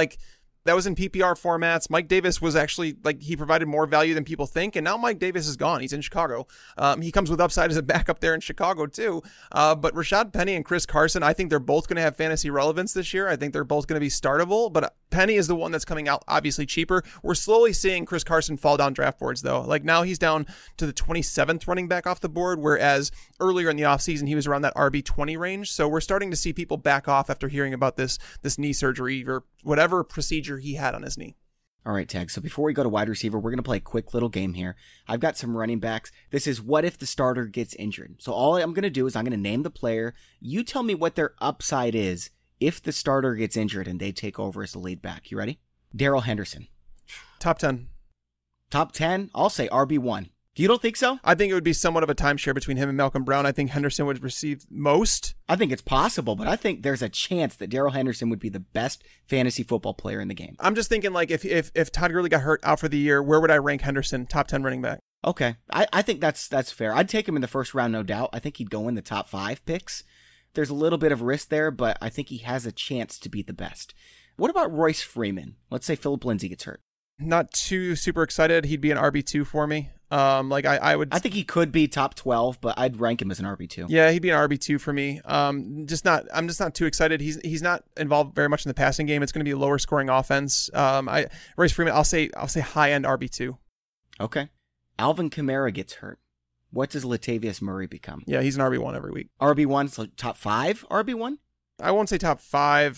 That was in PPR formats. Mike Davis was actually, he provided more value than people think, and now Mike Davis is gone. He's in Chicago. He comes with upside as a backup there in Chicago, too. But Rashad Penny and Chris Carson, I think they're both going to have fantasy relevance this year. I think they're both going to be startable, but Penny is the one that's coming out obviously cheaper. We're slowly seeing Chris Carson fall down draft boards, though. Now he's down to the 27th running back off the board, whereas earlier in the offseason, he was around that RB20 range. So we're starting to see people back off after hearing about this knee surgery or whatever procedure he had on his knee. All right, Tag. So before we go to wide receiver, we're going to play a quick little game here. I've got some running backs. This is what if the starter gets injured. So all I'm going to do is I'm going to name the player. You tell me what their upside is if the starter gets injured and they take over as the lead back. You ready? Darrell Henderson. Top 10. Top 10, I'll say RB1. You don't think so? I think it would be somewhat of a timeshare between him and Malcolm Brown. I think Henderson would receive most. I think it's possible, but I think there's a chance that Darrell Henderson would be the best fantasy football player in the game. I'm just thinking, like, if Todd Gurley got hurt out for the year, where would I rank Henderson? Top 10 running back. Okay. I think that's fair. I'd take him in the first round, no doubt. I think he'd go in the top 5 picks. There's a little bit of risk there, but I think he has a chance to be the best. What about Royce Freeman? Let's say Philip Lindsay gets hurt. Not too super excited. He'd be an RB2 for me. I think he could be top 12, but I'd rank him as an RB2. Yeah, he'd be an RB2 for me. I'm just not too excited. He's not involved very much in the passing game. It's going to be a lower scoring offense. Royce Freeman, I'll say high end RB2. Okay. Alvin Kamara gets hurt. What does Latavius Murray become? Yeah, he's an RB1 every week. RB1, so top 5 RB1? I won't say top 5.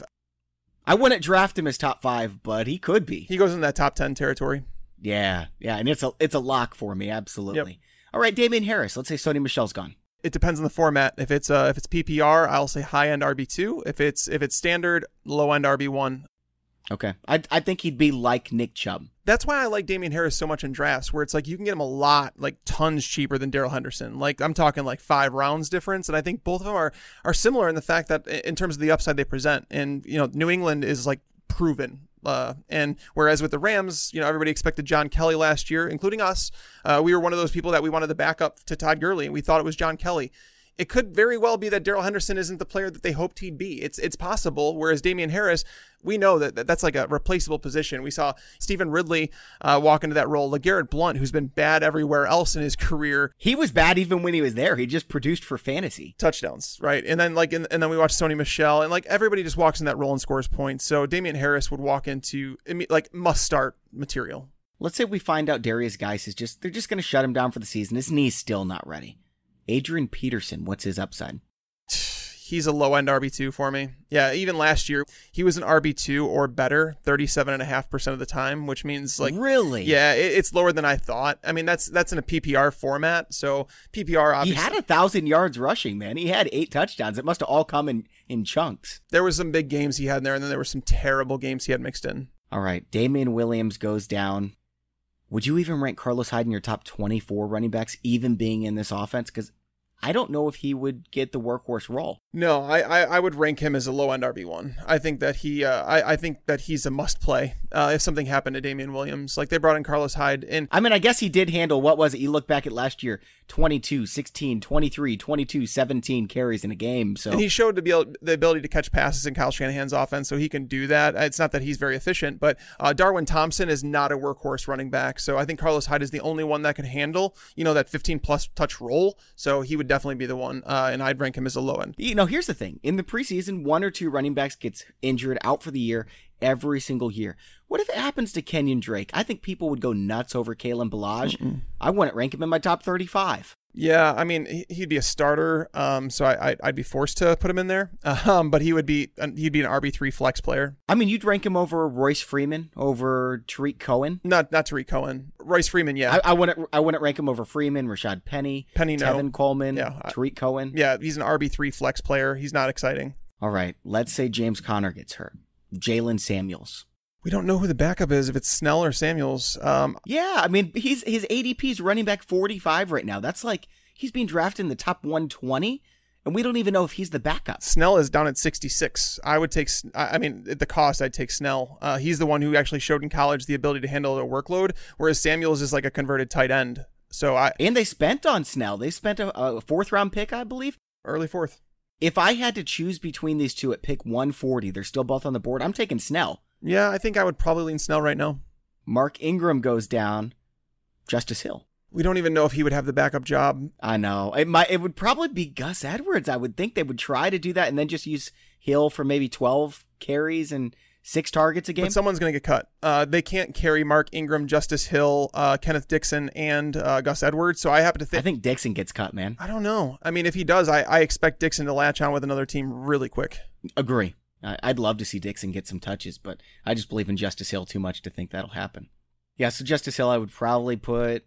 I wouldn't draft him as top 5, but he could be. He goes in that top 10 territory. Yeah, and it's a lock for me, absolutely. Yep. All right, Damian Harris. Let's say Sony Michel's gone. It depends on the format. If it's PPR, I'll say high end RB2. If it's standard, low end RB1. Okay, I think he'd be like Nick Chubb. That's why I like Damian Harris so much in drafts, where it's like you can get him a lot, like tons cheaper than Darrell Henderson. Like I'm talking like 5 rounds difference, and I think both of them are similar in the fact that in terms of the upside they present. And New England is like proven. And whereas with the Rams, everybody expected John Kelly last year, including us. We were one of those people that we wanted the backup to Todd Gurley, and we thought it was John Kelly. It could very well be that Darrell Henderson isn't the player that they hoped he'd be. It's possible. Whereas Damian Harris, we know that's like a replaceable position. We saw Stephen Ridley walk into that role. LeGarrette Blount, who's been bad everywhere else in his career. He was bad even when he was there. He just produced for fantasy touchdowns, right? And then and then we watched Sony Michel, and like everybody just walks in that role and scores points. So Damian Harris would walk into like must start material. Let's say we find out Darius Geis they're just going to shut him down for the season. His knee's still not ready. Adrian Peterson, what's his upside? He's a low-end RB2 for me. Yeah, even last year, he was an RB2 or better 37.5% of the time, which means like... Really? Yeah, it's lower than I thought. I mean, that's in a PPR format, so PPR obviously... He had 1,000 yards rushing, man. He had 8 touchdowns. It must have all come in chunks. There was some big games he had in there, and then there were some terrible games he had mixed in. All right, Damian Williams goes down. Would you even rank Carlos Hyde in your top 24 running backs, even being in this offense? Because I don't know if he would get the workhorse role. No, I would rank him as a low end RB1. I think that I think that he's a must play if something happened to Damian Williams. Like they brought in Carlos Hyde, and I mean, I guess he did handle, what was it? You look back at last year, 22, 16, 23, 22, 17 carries in a game. So and he showed the ability to catch passes in Kyle Shanahan's offense, so he can do that. It's not that he's very efficient, but Darwin Thompson is not a workhorse running back. So I think Carlos Hyde is the only one that can handle, that 15 plus touch role. So he would definitely be the one, and I'd rank him as a low end. Here's the thing. In the preseason, 1 or 2 running backs gets injured, out for the year, every single year. What if it happens to Kenyon Drake? I think people would go nuts over Kalen Ballage. I wouldn't rank him in my top 35. Yeah, I mean, he'd be a starter, so I'd be forced to put him in there. But he'd be an RB3 flex player. I mean, you'd rank him over Royce Freeman, over Tariq Cohen? Not Tariq Cohen. Royce Freeman, yeah. I wouldn't rank him over Freeman, Rashad Penny, Tevin Coleman, Tariq Cohen. Yeah, he's an RB3 flex player. He's not exciting. All right, let's say James Conner gets hurt. Jalen Samuels. We don't know who the backup is, if it's Snell or Samuels. Yeah, I mean, his ADP's running back 45 right now. That's like he's being drafted in the top 120, and we don't even know if he's the backup. Snell is down at 66. I would take, at the cost, I'd take Snell. He's the one who actually showed in college the ability to handle a workload, whereas Samuels is like a converted tight end. And they spent on Snell. They spent a 4th-round pick, I believe. Early 4th. If I had to choose between these two at pick 140, they're still both on the board, I'm taking Snell. Yeah, I think I would probably lean Snell right now. Mark Ingram goes down. Justice Hill. We don't even know if he would have the backup job. I know. It would probably be Gus Edwards. I would think they would try to do that and then just use Hill for maybe 12 carries and 6 targets a game. But someone's going to get cut. They can't carry Mark Ingram, Justice Hill, Kenneth Dixon, and Gus Edwards. So I happen to think... I think Dixon gets cut, man. I don't know. I mean, if he does, I expect Dixon to latch on with another team really quick. Agree. I'd love to see Dixon get some touches, but I just believe in Justice Hill too much to think that'll happen. Yeah, so Justice Hill I would probably put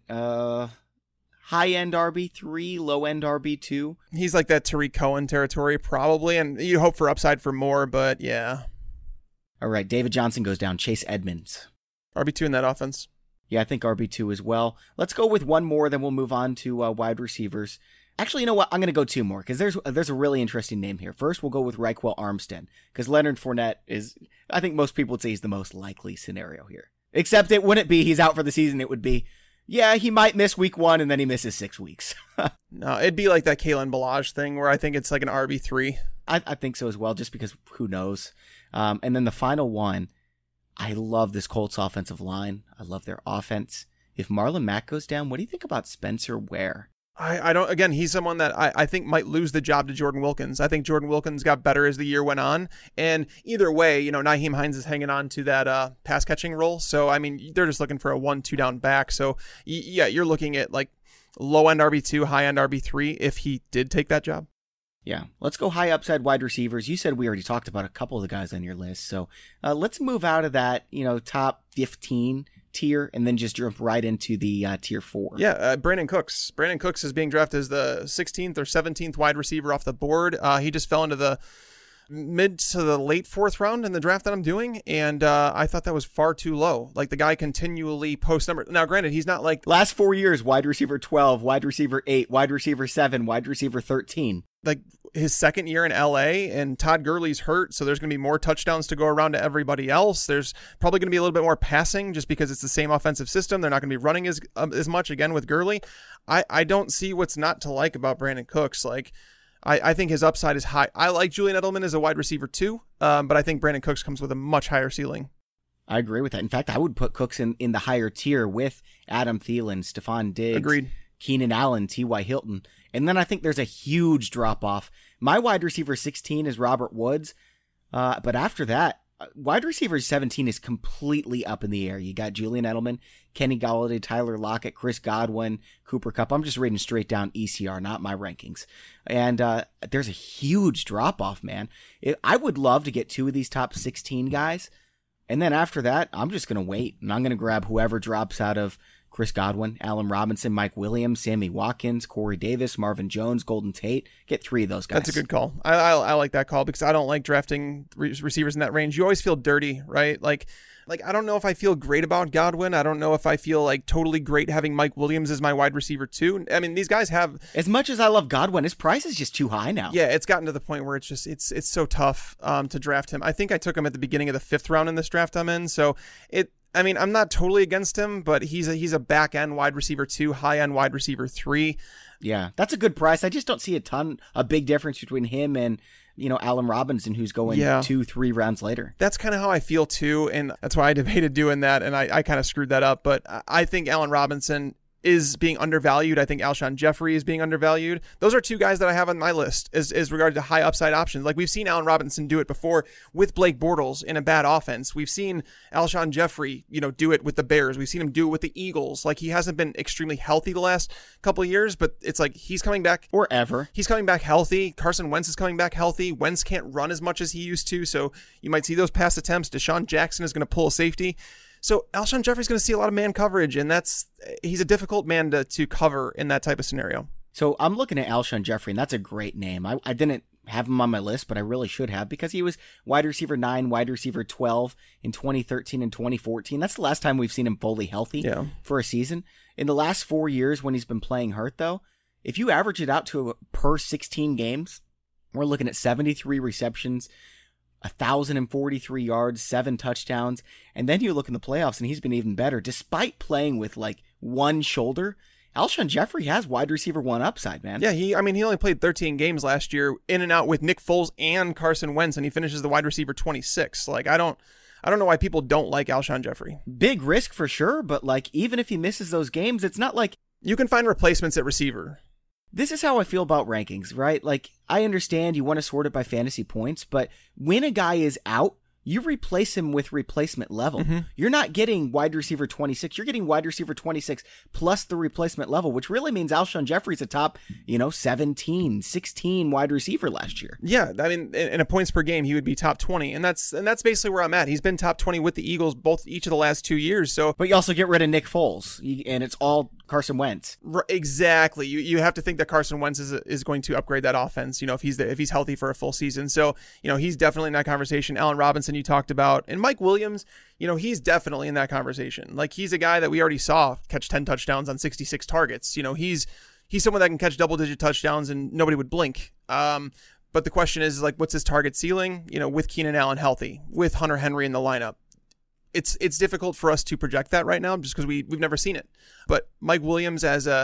high-end RB3, low-end RB2. He's like that Tariq Cohen territory, probably, and you hope for upside for more, but yeah. All right, David Johnson goes down. Chase Edmonds. RB2 in that offense. Yeah, I think RB2 as well. Let's go with one more, then we'll move on to wide receivers. Actually, you know what? I'm going to go two more because there's a really interesting name here. First, we'll go with Raquel Armstead because Leonard Fournette is, I think most people would say he's the most likely scenario here. Except it wouldn't be he's out for the season. It would be, yeah, he might miss week 1 and then he misses 6 weeks. No, it'd be like that Kalen Ballage thing where I think it's like an RB3. I think so as well, just because who knows. And then the final one, I love this Colts offensive line. I love their offense. If Marlon Mack goes down, what do you think about Spencer Ware? I don't, again, he's someone that I think might lose the job to Jordan Wilkins. I think Jordan Wilkins got better as the year went on. And either way, Nyheim Hines is hanging on to that pass catching role. So, I mean, they're just looking for a 1-2 down back. So, yeah, you're looking at like low end RB2, high end RB3 if he did take that job. Yeah, let's go high upside wide receivers. You said we already talked about a couple of the guys on your list. So let's move out of that, top 15 tier and then just jump right into the tier 4. Yeah, Brandon Cooks. Brandon Cooks is being drafted as the 16th or 17th wide receiver off the board. He just fell into the mid to the late 4th round in the draft that I'm doing, and I thought that was far too low. Like, the guy continually posts numbers. Now, granted, he's not like... Last 4 years, wide receiver 12, wide receiver 8, wide receiver 7, wide receiver 13. Like, his second year in LA, and Todd Gurley's hurt, so there's going to be more touchdowns to go around to everybody else. There's probably going to be a little bit more passing just because it's the same offensive system. They're not going to be running as much, again, with Gurley. I don't see what's not to like about Brandon Cooks. Like, I think his upside is high. I like Julian Edelman as a wide receiver too, but I think Brandon Cooks comes with a much higher ceiling. I agree with that. In fact, I would put Cooks in the higher tier with Adam Thielen, Stephon Diggs, Agreed. Keenan Allen, T.Y. Hilton. And then I think there's a huge drop-off. My wide receiver 16 is Robert Woods, but after that, wide receiver 17 is completely up in the air. You got Julian Edelman, Kenny Golladay, Tyler Lockett, Chris Godwin, Cooper Kupp. I'm just reading straight down ECR, not my rankings. And there's a huge drop-off, man. I would love to get 2 of these top 16 guys. And then after that, I'm just going to wait. And I'm going to grab whoever drops out of Chris Godwin, Allen Robinson, Mike Williams, Sammy Watkins, Corey Davis, Marvin Jones, Golden Tate. Get 3 of those guys. That's a good call. I like that call because I don't like drafting receivers in that range. You always feel dirty, right? Like I don't know if I feel great about Godwin. I don't know if I feel like totally great having Mike Williams as my wide receiver too. I mean, these guys have... As much as I love Godwin, his price is just too high now. Yeah, it's gotten to the point where it's so tough to draft him. I think I took him at the beginning of the 5th round in this draft I'm in. So I'm not totally against him, but he's a back end wide receiver 2, high end wide receiver 3. Yeah, that's a good price. I just don't see a big difference between him and, Allen Robinson, who's going 2-3 rounds later. That's kind of how I feel too. And that's why I debated doing that. And I kind of screwed that up. But I think Allen Robinson is being undervalued. I think Alshon Jeffrey is being undervalued. Those are 2 guys that I have on my list as regard to high upside options. Like, we've seen Allen Robinson do it before with Blake Bortles in a bad offense. We've seen Alshon Jeffrey, do it with the Bears. We've seen him do it with the Eagles. Like, he hasn't been extremely healthy the last couple of years, but it's like he's coming back. Or ever. He's coming back healthy. Carson Wentz is coming back healthy. Wentz can't run as much as he used to, so you might see those pass attempts. Deshaun Jackson is going to pull a safety. So Alshon Jeffrey's going to see a lot of man coverage, and he's a difficult man to cover in that type of scenario. So I'm looking at Alshon Jeffrey, and that's a great name. I didn't have him on my list, but I really should have because he was wide receiver 9, wide receiver 12 in 2013 and 2014. That's the last time we've seen him fully healthy for a season. In the last 4 years when he's been playing hurt, though, if you average it out to per 16 games, we're looking at 73 receptions, 1,043 yards, 7 touchdowns. And then you look in the playoffs and he's been even better. Despite playing with like one shoulder, Alshon Jeffrey has wide receiver 1 upside, man. Yeah, he only played 13 games last year in and out with Nick Foles and Carson Wentz, and he finishes the wide receiver 26. Like, I don't know why people don't like Alshon Jeffrey. Big risk for sure, but like, even if he misses those games, it's not like... You can find replacements at receiver. This is how I feel about rankings, right? Like, I understand you want to sort it by fantasy points, but when a guy is out, you replace him with replacement level. Mm-hmm. You're not getting wide receiver 26. You're getting wide receiver 26 plus the replacement level, which really means Alshon Jeffrey's a top, 17, 16 wide receiver last year. Yeah, I mean, in a points per game, he would be top 20, and that's basically where I'm at. He's been top 20 with the Eagles each of the last 2 years. So, but you also get rid of Nick Foles, and it's all Carson Wentz. Exactly. You have to think that Carson Wentz is going to upgrade that offense, if he's healthy for a full season. So, he's definitely in that conversation. Allen Robinson you talked about, and Mike Williams, he's definitely in that conversation. Like, he's a guy that we already saw catch 10 touchdowns on 66 targets. He's someone that can catch double-digit touchdowns and nobody would blink. But the question is like, what's his target ceiling? With Keenan Allen healthy, with Hunter Henry in the lineup. It's difficult for us to project that right now just because we've never seen it. But Mike Williams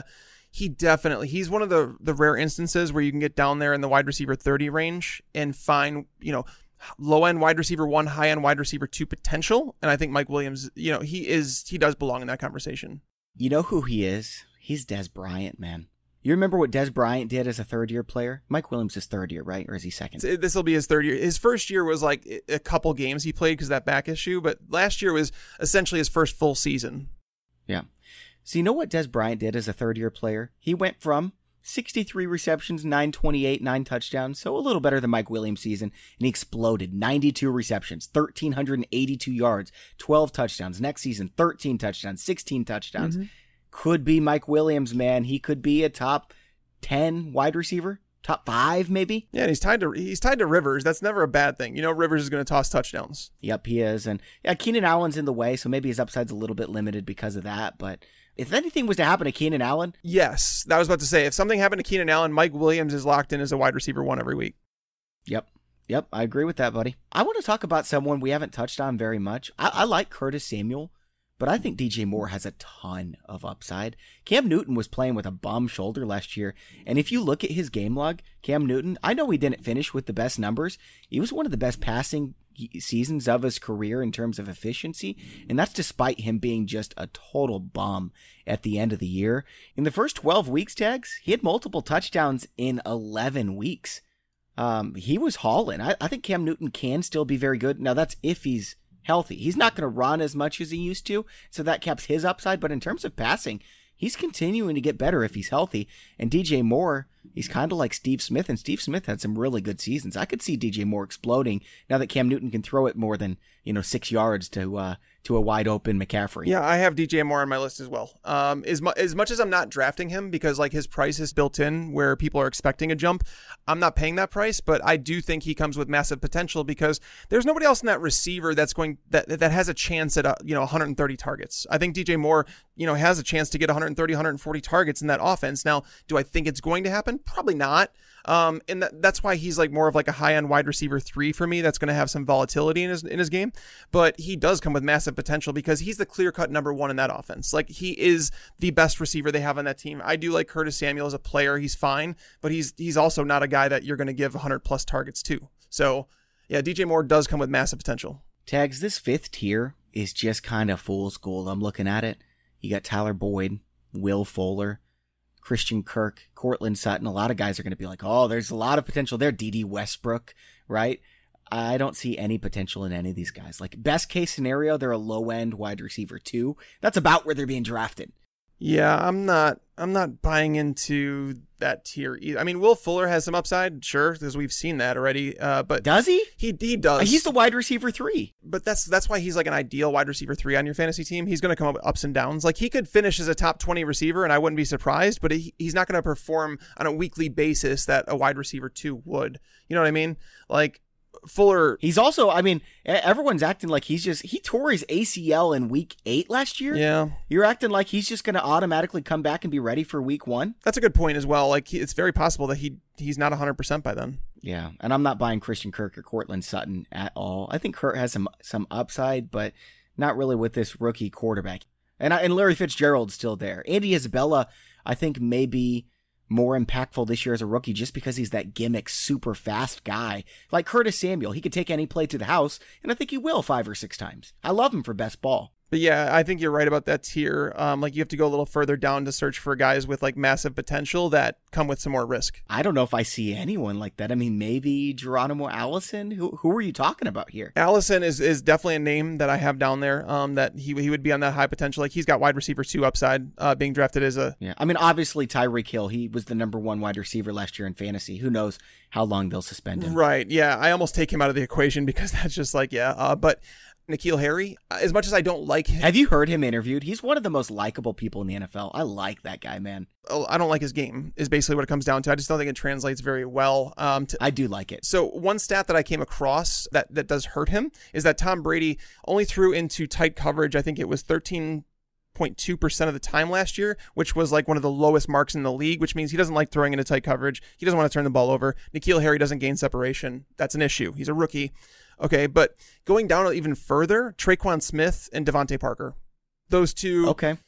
he's one of the rare instances where you can get down there in the wide receiver 30 range and find, low end wide receiver 1, high end wide receiver 2 potential. And I think Mike Williams, he does belong in that conversation. You know who he is? He's Dez Bryant, man. You remember what Dez Bryant did as a third-year player? Mike Williams is third year, right? Or is he second? This will be his third year. His first year was like a couple games he played because of that back issue, but last year was essentially his first full season. Yeah. So you know what Dez Bryant did as a third-year player? He went from 63 receptions, 928, 9 touchdowns, so a little better than Mike Williams' season, and he exploded. 92 receptions, 1,382 yards, 12 touchdowns. Next season, 13 touchdowns, 16 touchdowns. Mm-hmm. Could be Mike Williams, man. He could be a top 10 wide receiver, top 5 maybe. Yeah, and he's tied to Rivers. That's never a bad thing. Rivers is going to toss touchdowns. Yep, he is. And yeah, Keenan Allen's in the way, so maybe his upside's a little bit limited because of that. But if anything was to happen to Keenan Allen. Yes, that was about to say. If something happened to Keenan Allen, Mike Williams is locked in as a wide receiver 1 every week. Yep, I agree with that, buddy. I want to talk about someone we haven't touched on very much. I like Curtis Samuel. But I think DJ Moore has a ton of upside. Cam Newton was playing with a bum shoulder last year. And if you look at his game log, Cam Newton, I know he didn't finish with the best numbers. He was one of the best passing seasons of his career in terms of efficiency. And that's despite him being just a total bum at the end of the year. In the first 12 weeks, Tags, he had multiple touchdowns in 11 weeks. He was hauling. I think Cam Newton can still be very good. Now, that's if he's healthy. He's not going to run as much as he used to, so that caps his upside. But in terms of passing, he's continuing to get better if he's healthy. And DJ Moore, he's kind of like Steve Smith, and Steve Smith had some really good seasons. I could see DJ Moore exploding now that Cam Newton can throw it more than 6 yards to a wide open McCaffrey. Yeah, I have DJ Moore on my list as well. As much as I'm not drafting him because like his price is built in where people are expecting a jump, I'm not paying that price, but I do think he comes with massive potential because there's nobody else in that receiver that has a chance at 130 targets. I think DJ Moore has a chance to get 130, 140 targets in that offense. Now, do I think it's going to happen? Probably not. And that's why he's like more of like a high-end wide receiver 3 for me. That's going to have some volatility in his game, but he does come with massive potential because he's the clear-cut number 1 in that offense. Like he is the best receiver they have on that team. I do like Curtis Samuel as a player. He's fine, but he's also not a guy that you're going to give 100 plus targets to. So yeah, DJ Moore does come with massive potential. Tags, this 5th tier is just kind of fool's gold. I'm looking at it. You got Tyler Boyd, Will Fuller, Christian Kirk, Courtland Sutton. A lot of guys are going to be like, oh, there's a lot of potential there. D.D. Westbrook, right? I don't see any potential in any of these guys. Like best case scenario, they're a low end wide receiver 2. That's about where they're being drafted. Yeah, I'm not buying into that tier either. I mean, Will Fuller has some upside, sure, because we've seen that already. But does he? He does. He's the wide receiver 3. But that's why he's like an ideal wide receiver 3 on your fantasy team. He's going to come up with ups and downs. Like he could finish as a top 20 receiver, and I wouldn't be surprised. But he's not going to perform on a weekly basis that a wide receiver 2 would. You know what I mean? Like Fuller. He's also, I mean, everyone's acting like he tore his ACL in week 8 last year. Yeah. You're acting like he's just going to automatically come back and be ready for week 1. That's a good point as well. Like it's very possible that he's not 100% by then. Yeah. And I'm not buying Christian Kirk or Courtland Sutton at all. I think Kirk has some upside, but not really with this rookie quarterback. And Larry Fitzgerald's still there. Andy Isabella, I think maybe more impactful this year as a rookie just because he's that gimmick super fast guy. Like Curtis Samuel, he could take any play to the house, and I think he will 5 or 6 times. I love him for best ball. But yeah, I think you're right about that tier. Like you have to go a little further down to search for guys with like massive potential that come with some more risk. I don't know if I see anyone like that. I mean, maybe Geronimo Allison. Who are you talking about here? Allison is definitely a name that I have down there. That he would be on that high potential. Like he's got wide receiver 2 upside. Being drafted as a I mean, obviously Tyreek Hill. He was the number 1 wide receiver last year in fantasy. Who knows how long they'll suspend him? Right. Yeah. I almost take him out of the equation because that's just like but. N'Keal Harry, as much as I don't like him. Have you heard him interviewed? He's one of the most likable people in the NFL. I like that guy, man. I don't like his game is basically what it comes down to. I just don't think it translates very well. I do like it. So one stat that I came across that does hurt him is that Tom Brady only threw into tight coverage. I think it was 13.2% of the time last year, which was like one of the lowest marks in the league, which means he doesn't like throwing into tight coverage. He doesn't want to turn the ball over. N'Keal Harry doesn't gain separation. That's an issue. He's a rookie. Okay, but going down even further, Traquan Smith and Devontae Parker. Those two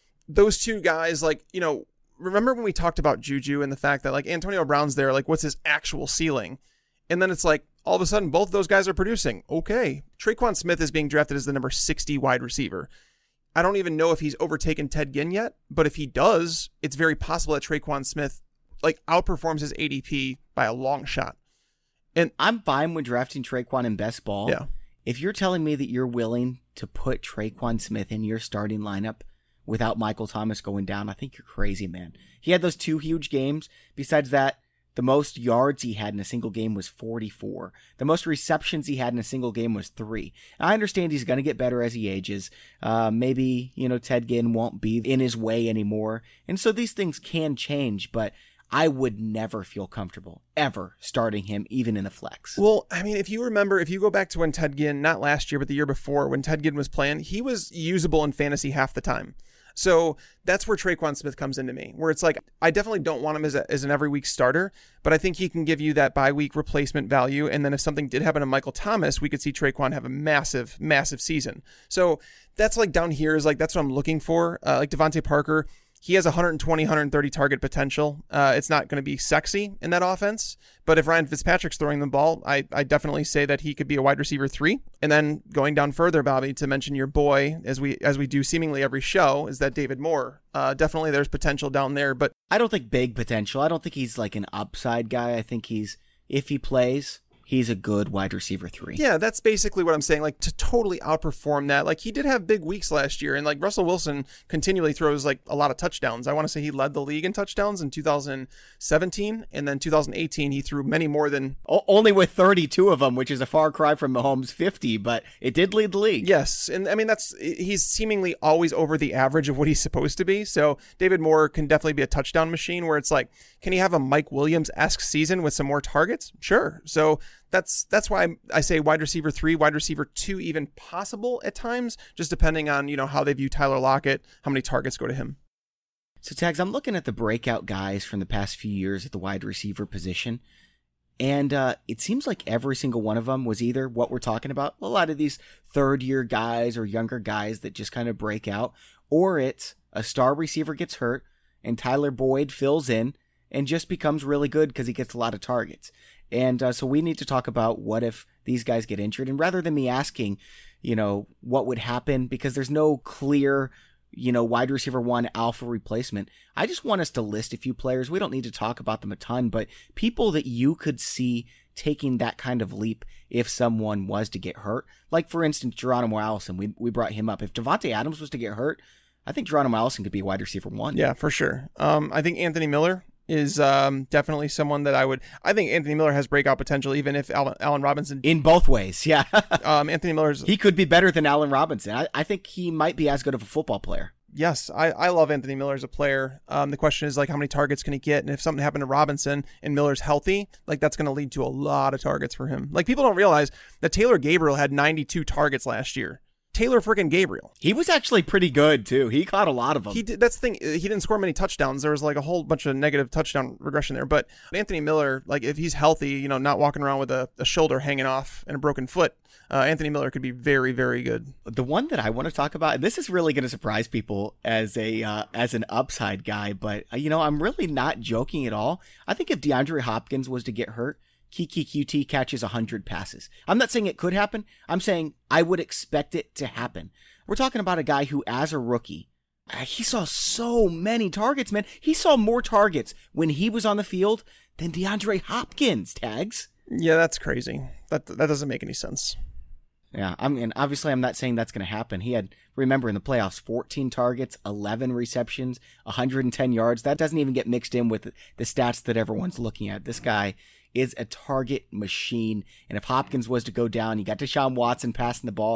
guys, like, you know, remember when we talked about Juju and the fact that, like, Antonio Brown's there, like, what's his actual ceiling? And then it's like, all of a sudden, both those guys are producing. Okay. Traquan Smith is being drafted as the number 60 wide receiver. I don't even know if he's overtaken Ted Ginn yet, but if he does, it's very possible that Traquan Smith, like, outperforms his ADP by a long shot. And I'm fine with drafting Traquan in best ball. Yeah. If you're telling me that you're willing to put Traquan Smith in your starting lineup without Michael Thomas going down, I think you're crazy, man. He had those 2 huge games. Besides that, the most yards he had in a single game was 44. The most receptions he had in a single game was 3. I understand he's going to get better as he ages. Maybe, you know, Ted Ginn won't be in his way anymore. And so these things can change, but I would never feel comfortable ever starting him, even in a flex. Well, I mean, if you remember, if you go back to when Ted Ginn, not last year, but the year before, when Ted Ginn was playing, he was usable in fantasy half the time. So that's where Traquan Smith comes into me, where it's like, I definitely don't want him as an every week starter, but I think he can give you that bye week replacement value. And then if something did happen to Michael Thomas, we could see Traquan have a massive, massive season. So that's like down here is like, that's what I'm looking for. Like Devontae Parker, he has 120, 130 target potential. It's not going to be sexy in that offense, but if Ryan Fitzpatrick's throwing the ball, I definitely say that he could be a wide receiver 3. And then going down further, Bobby, to mention your boy, as we do seemingly every show, is that David Moore. Definitely there's potential down there, but I don't think big potential. I don't think he's like an upside guy. I think if he plays, he's a good wide receiver 3. Yeah, that's basically what I'm saying. Like, to totally outperform that. Like, he did have big weeks last year, and like Russell Wilson continually throws like a lot of touchdowns. I want to say he led the league in touchdowns in 2017, and then 2018 he threw many more than only with 32 of them, which is a far cry from Mahomes' 50, but it did lead the league. Yes, and I mean he's seemingly always over the average of what he's supposed to be. So David Moore can definitely be a touchdown machine. Where it's like, can he have a Mike Williams-esque season with some more targets? Sure. So that's why I say wide receiver 3, wide receiver 2, even possible at times, just depending on, you know, how they view Tyler Lockett, how many targets go to him. So Tags, I'm looking at the breakout guys from the past few years at the wide receiver position, and it seems like every single one of them was either what we're talking about, a lot of these third-year guys or younger guys that just kind of break out, or it's a star receiver gets hurt and Tyler Boyd fills in and just becomes really good because he gets a lot of targets. And so we need to talk about what if these guys get injured. And rather than me asking, you know, what would happen, because there's no clear, you know, wide receiver 1 alpha replacement, I just want us to list a few players. We don't need to talk about them a ton, but people that you could see taking that kind of leap if someone was to get hurt. Like, for instance, Geronimo Allison, we brought him up. If Devontae Adams was to get hurt, I think Geronimo Allison could be a wide receiver 1. Yeah, for sure. I think Anthony Miller is definitely someone that I think Anthony Miller has breakout potential, even if Allen Robinson. In both ways, yeah. Anthony Miller's. He could be better than Allen Robinson. I think he might be as good of a football player. Yes, I love Anthony Miller as a player. The question is, like, how many targets can he get? And if something happened to Robinson and Miller's healthy, like, that's going to lead to a lot of targets for him. Like, people don't realize that Taylor Gabriel had 92 targets last year. Taylor freaking Gabriel. He was actually pretty good too. He caught a lot of them. He did. That's the thing. He didn't score many touchdowns. There was like a whole bunch of negative touchdown regression there. But Anthony Miller, like, if he's healthy, you know, not walking around with a shoulder hanging off and a broken foot, Anthony Miller could be very, very good. The one that I want to talk about, and this is really going to surprise people as an upside guy, but you know, I'm really not joking at all. I think if DeAndre Hopkins was to get hurt, Kiki QT catches 100 passes. I'm not saying it could happen. I'm saying I would expect it to happen. We're talking about a guy who, as a rookie, he saw so many targets, man. He saw more targets when he was on the field than DeAndre Hopkins, Tags. Yeah, that's crazy. That doesn't make any sense. Yeah, I mean, obviously I'm not saying that's going to happen. He had, remember, in the playoffs, 14 targets, 11 receptions, 110 yards. That doesn't even get mixed in with the stats that everyone's looking at. This guy is a target machine. And if Hopkins was to go down, you got Deshaun Watson passing the ball.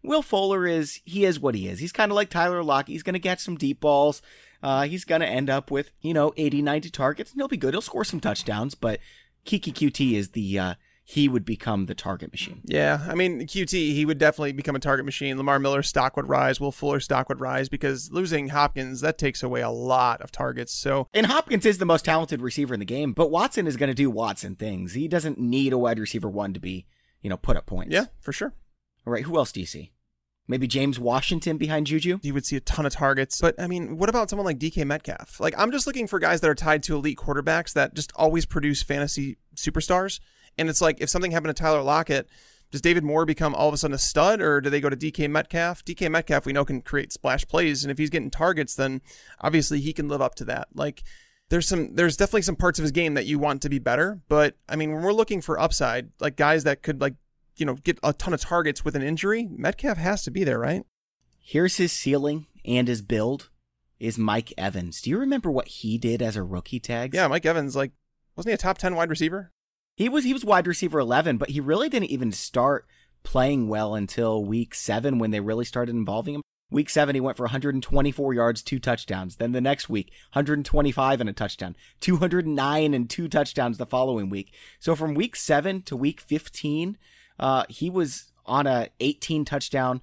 Will Fuller is what he is. He's kind of like Tyler Lockett. He's going to get some deep balls. He's going to end up with, 80, 90 targets, and he'll be good. He'll score some touchdowns, but Keke QT is he would become the target machine. Yeah, I mean, QT, he would definitely become a target machine. Lamar Miller's stock would rise. Will Fuller's stock would rise because losing Hopkins, that takes away a lot of targets. So, and Hopkins is the most talented receiver in the game, but Watson is going to do Watson things. He doesn't need a wide receiver one to be, put up points. Yeah, for sure. All right, who else do you see? Maybe James Washington behind Juju? You would see a ton of targets. But, I mean, what about someone like DK Metcalf? Like, I'm just looking for guys that are tied to elite quarterbacks that just always produce fantasy superstars. And it's like, if something happened to Tyler Lockett, does David Moore become all of a sudden a stud, or do they go to DK Metcalf? DK Metcalf, we know, can create splash plays. And if he's getting targets, then obviously he can live up to that. Like, there's definitely some parts of his game that you want to be better. But, I mean, when we're looking for upside, like guys that could, get a ton of targets with an injury, Metcalf has to be there, right? Here's his ceiling and his build is Mike Evans. Do you remember what he did as a rookie, Tags? Yeah, Mike Evans, wasn't he a top 10 wide receiver? He was wide receiver 11, but he really didn't even start playing well until week 7 when they really started involving him. Week 7, he went for 124 yards, 2 touchdowns. Then the next week, 125 and a touchdown, 209 and 2 touchdowns the following week. So from week 7 to week 15, he was on a 18 touchdown,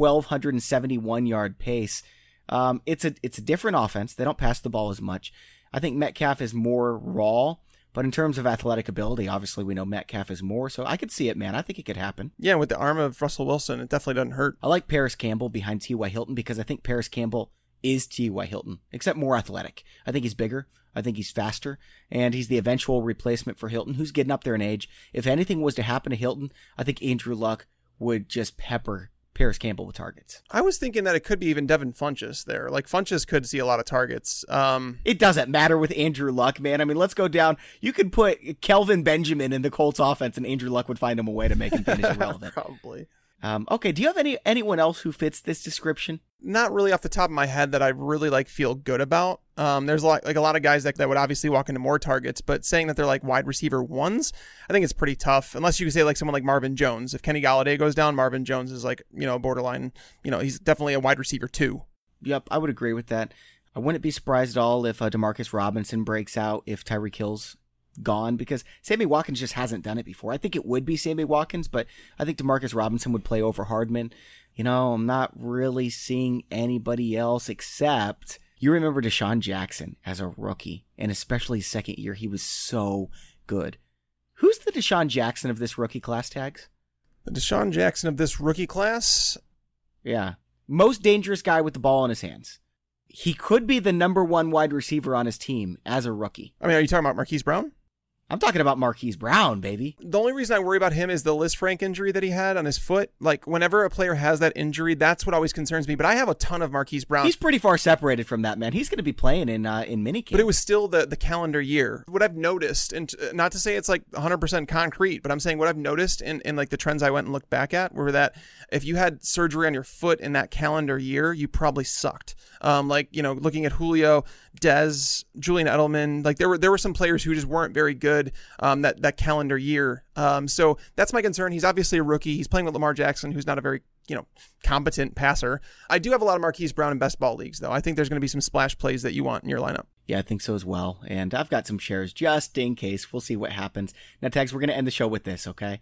1,271 yard pace. It's a different offense. They don't pass the ball as much. I think Metcalf is more raw. But in terms of athletic ability, obviously we know Metcalf is more, so I could see it, man. I think it could happen. Yeah, with the arm of Russell Wilson, it definitely doesn't hurt. I like Paris Campbell behind T.Y. Hilton because I think Paris Campbell is T.Y. Hilton, except more athletic. I think he's bigger. I think he's faster, and he's the eventual replacement for Hilton, who's getting up there in age. If anything was to happen to Hilton, I think Andrew Luck would just pepper Paris Campbell with targets. I was thinking that it could be even Devin Funchess there. Like, Funchess could see a lot of targets. It doesn't matter with Andrew Luck, man. I mean, let's go down. You could put Kelvin Benjamin in the Colts offense, and Andrew Luck would find him a way to make him finish irrelevant. Probably. Okay, do you have anyone else who fits this description? Not really off the top of my head that I really feel good about. There's a lot of guys that would obviously walk into more targets, but saying that they're like wide receiver ones, I think it's pretty tough. Unless you could say like someone like Marvin Jones. If Kenny Golladay goes down, Marvin Jones is borderline. He's definitely a wide receiver 2. Yep, I would agree with that. I wouldn't be surprised at all if Demarcus Robinson breaks out, if Tyreek Hill's gone, because Sammy Watkins just hasn't done it before. I think it would be Sammy Watkins, but I think Demarcus Robinson would play over Hardman. I'm not really seeing anybody else except, you remember Deshaun Jackson as a rookie, and especially his second year, he was so good. Who's the Deshaun Jackson of this rookie class, Tags? The Deshaun Jackson of this rookie class? Yeah. Most dangerous guy with the ball in his hands. He could be the number 1 wide receiver on his team as a rookie. I mean, are you talking about Marquise Brown? I'm talking about Marquise Brown, baby. The only reason I worry about him is the Liz Frank injury that he had on his foot. Like, whenever a player has that injury, that's what always concerns me. But I have a ton of Marquise Brown. He's pretty far separated from that, man. He's going to be playing in minicamp. But it was still the calendar year. What I've noticed, and not to say it's like 100% concrete, but I'm saying what I've noticed in like the trends I went and looked back at were that if you had surgery on your foot in that calendar year, you probably sucked. Looking at Julio, Dez, Julian Edelman, like there were some players who just weren't very good that calendar year. So that's my concern. He's obviously a rookie. He's playing with Lamar Jackson, who's not a very competent passer. I do have a lot of Marquise Brown in best ball leagues, though. I think there's going to be some splash plays that you want in your lineup. Yeah, I think so as well. And I've got some shares just in case. We'll see what happens. Now, Tags, we're going to end the show with this, okay?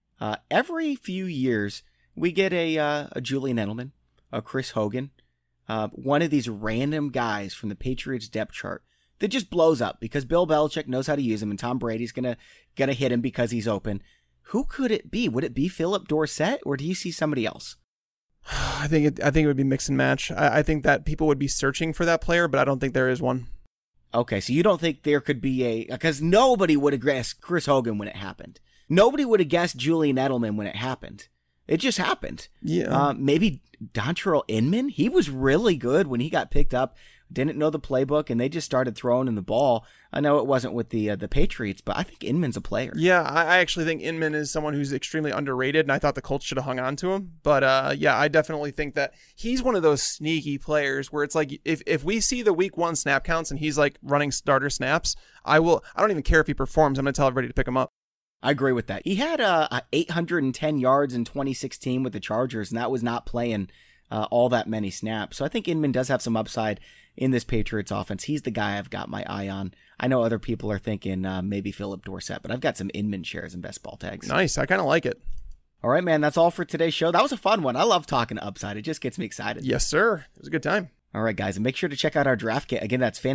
Every few years, we get a Julian Edelman, a Chris Hogan, one of these random guys from the Patriots depth chart that just blows up because Bill Belichick knows how to use him and Tom Brady's gonna hit him because he's open. Who could it be? Would it be Philip Dorsett, or do you see somebody else? I think it would be mix and match. I think that people would be searching for that player, but I don't think there is one. Okay, so you don't think there could be because nobody would have guessed Chris Hogan when it happened. Nobody would have guessed Julian Edelman when it happened. It just happened. Yeah. Maybe Dontrell Inman. He was really good when he got picked up. Didn't know the playbook, and they just started throwing him the ball. I know it wasn't with the Patriots, but I think Inman's a player. Yeah, I actually think Inman is someone who's extremely underrated, and I thought the Colts should have hung on to him. But yeah, I definitely think that he's one of those sneaky players where it's like if we see the week 1 snap counts and he's like running starter snaps, I don't even care if he performs. I'm going to tell everybody to pick him up. I agree with that. He had 810 yards in 2016 with the Chargers, and that was not playing all that many snaps. So I think Inman does have some upside in this Patriots offense. He's the guy I've got my eye on. I know other people are thinking maybe Philip Dorsett, but I've got some Inman shares in best ball tags. Nice. I kind of like it. All right, man. That's all for today's show. That was a fun one. I love talking upside. It just gets me excited. Yes, sir. It was a good time. All right, guys. And make sure to check out our draft kit. Again, that's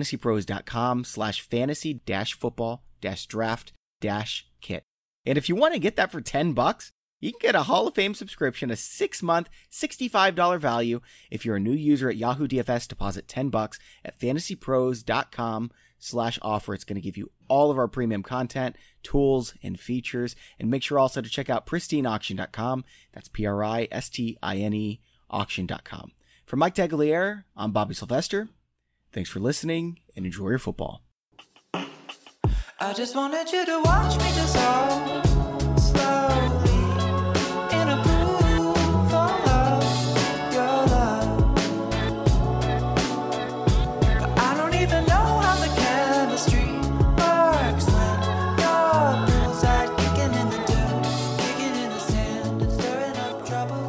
fantasypros.com/fantasy-football-draft-kit. And if you want to get that for $10, you can get a Hall of Fame subscription, a 6-month, $65 value. If you're a new user at Yahoo DFS, deposit $10 at fantasypros.com/offer. It's going to give you all of our premium content, tools, and features. And make sure also to check out pristineauction.com. That's PRISTINE auction.com. For Mike Tagliere, I'm Bobby Sylvester. Thanks for listening and enjoy your football. I just wanted you to watch me dissolve slowly in a groove of your love. But I don't even know how the chemistry works when your bullseye kicking in the dirt, kicking in the sand and stirring up trouble.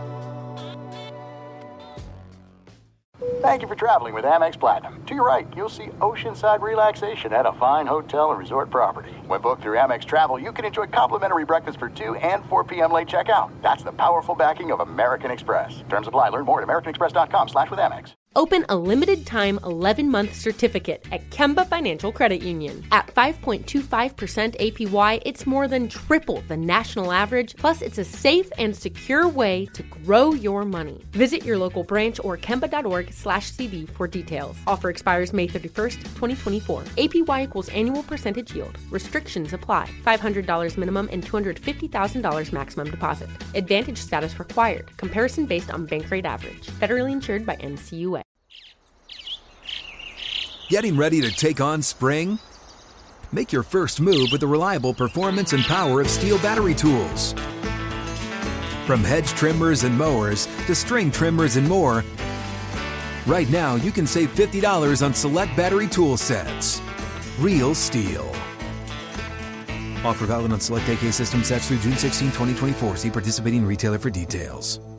Thank you for traveling with Amex Platinum. To your right, you'll see oceanside relaxation at a fine hotel and resort property. When booked through Amex Travel, you can enjoy complimentary breakfast for 2 and 4 p.m. late checkout. That's the powerful backing of American Express. Terms apply. Learn more at americanexpress.com/withAmex. Open a limited-time 11-month certificate at Kemba Financial Credit Union. At 5.25% APY, it's more than triple the national average, plus it's a safe and secure way to grow your money. Visit your local branch or kemba.org/cb for details. Offer expires May 31st, 2024. APY equals annual percentage yield. Restrictions apply. $500 minimum and $250,000 maximum deposit. Advantage status required. Comparison based on bank rate average. Federally insured by NCUA. Getting ready to take on spring? Make your first move with the reliable performance and power of Steel battery tools. From hedge trimmers and mowers to string trimmers and more, right now you can save $50 on select battery tool sets. Real Steel. Offer valid on select AK system sets through June 16, 2024. See participating retailer for details.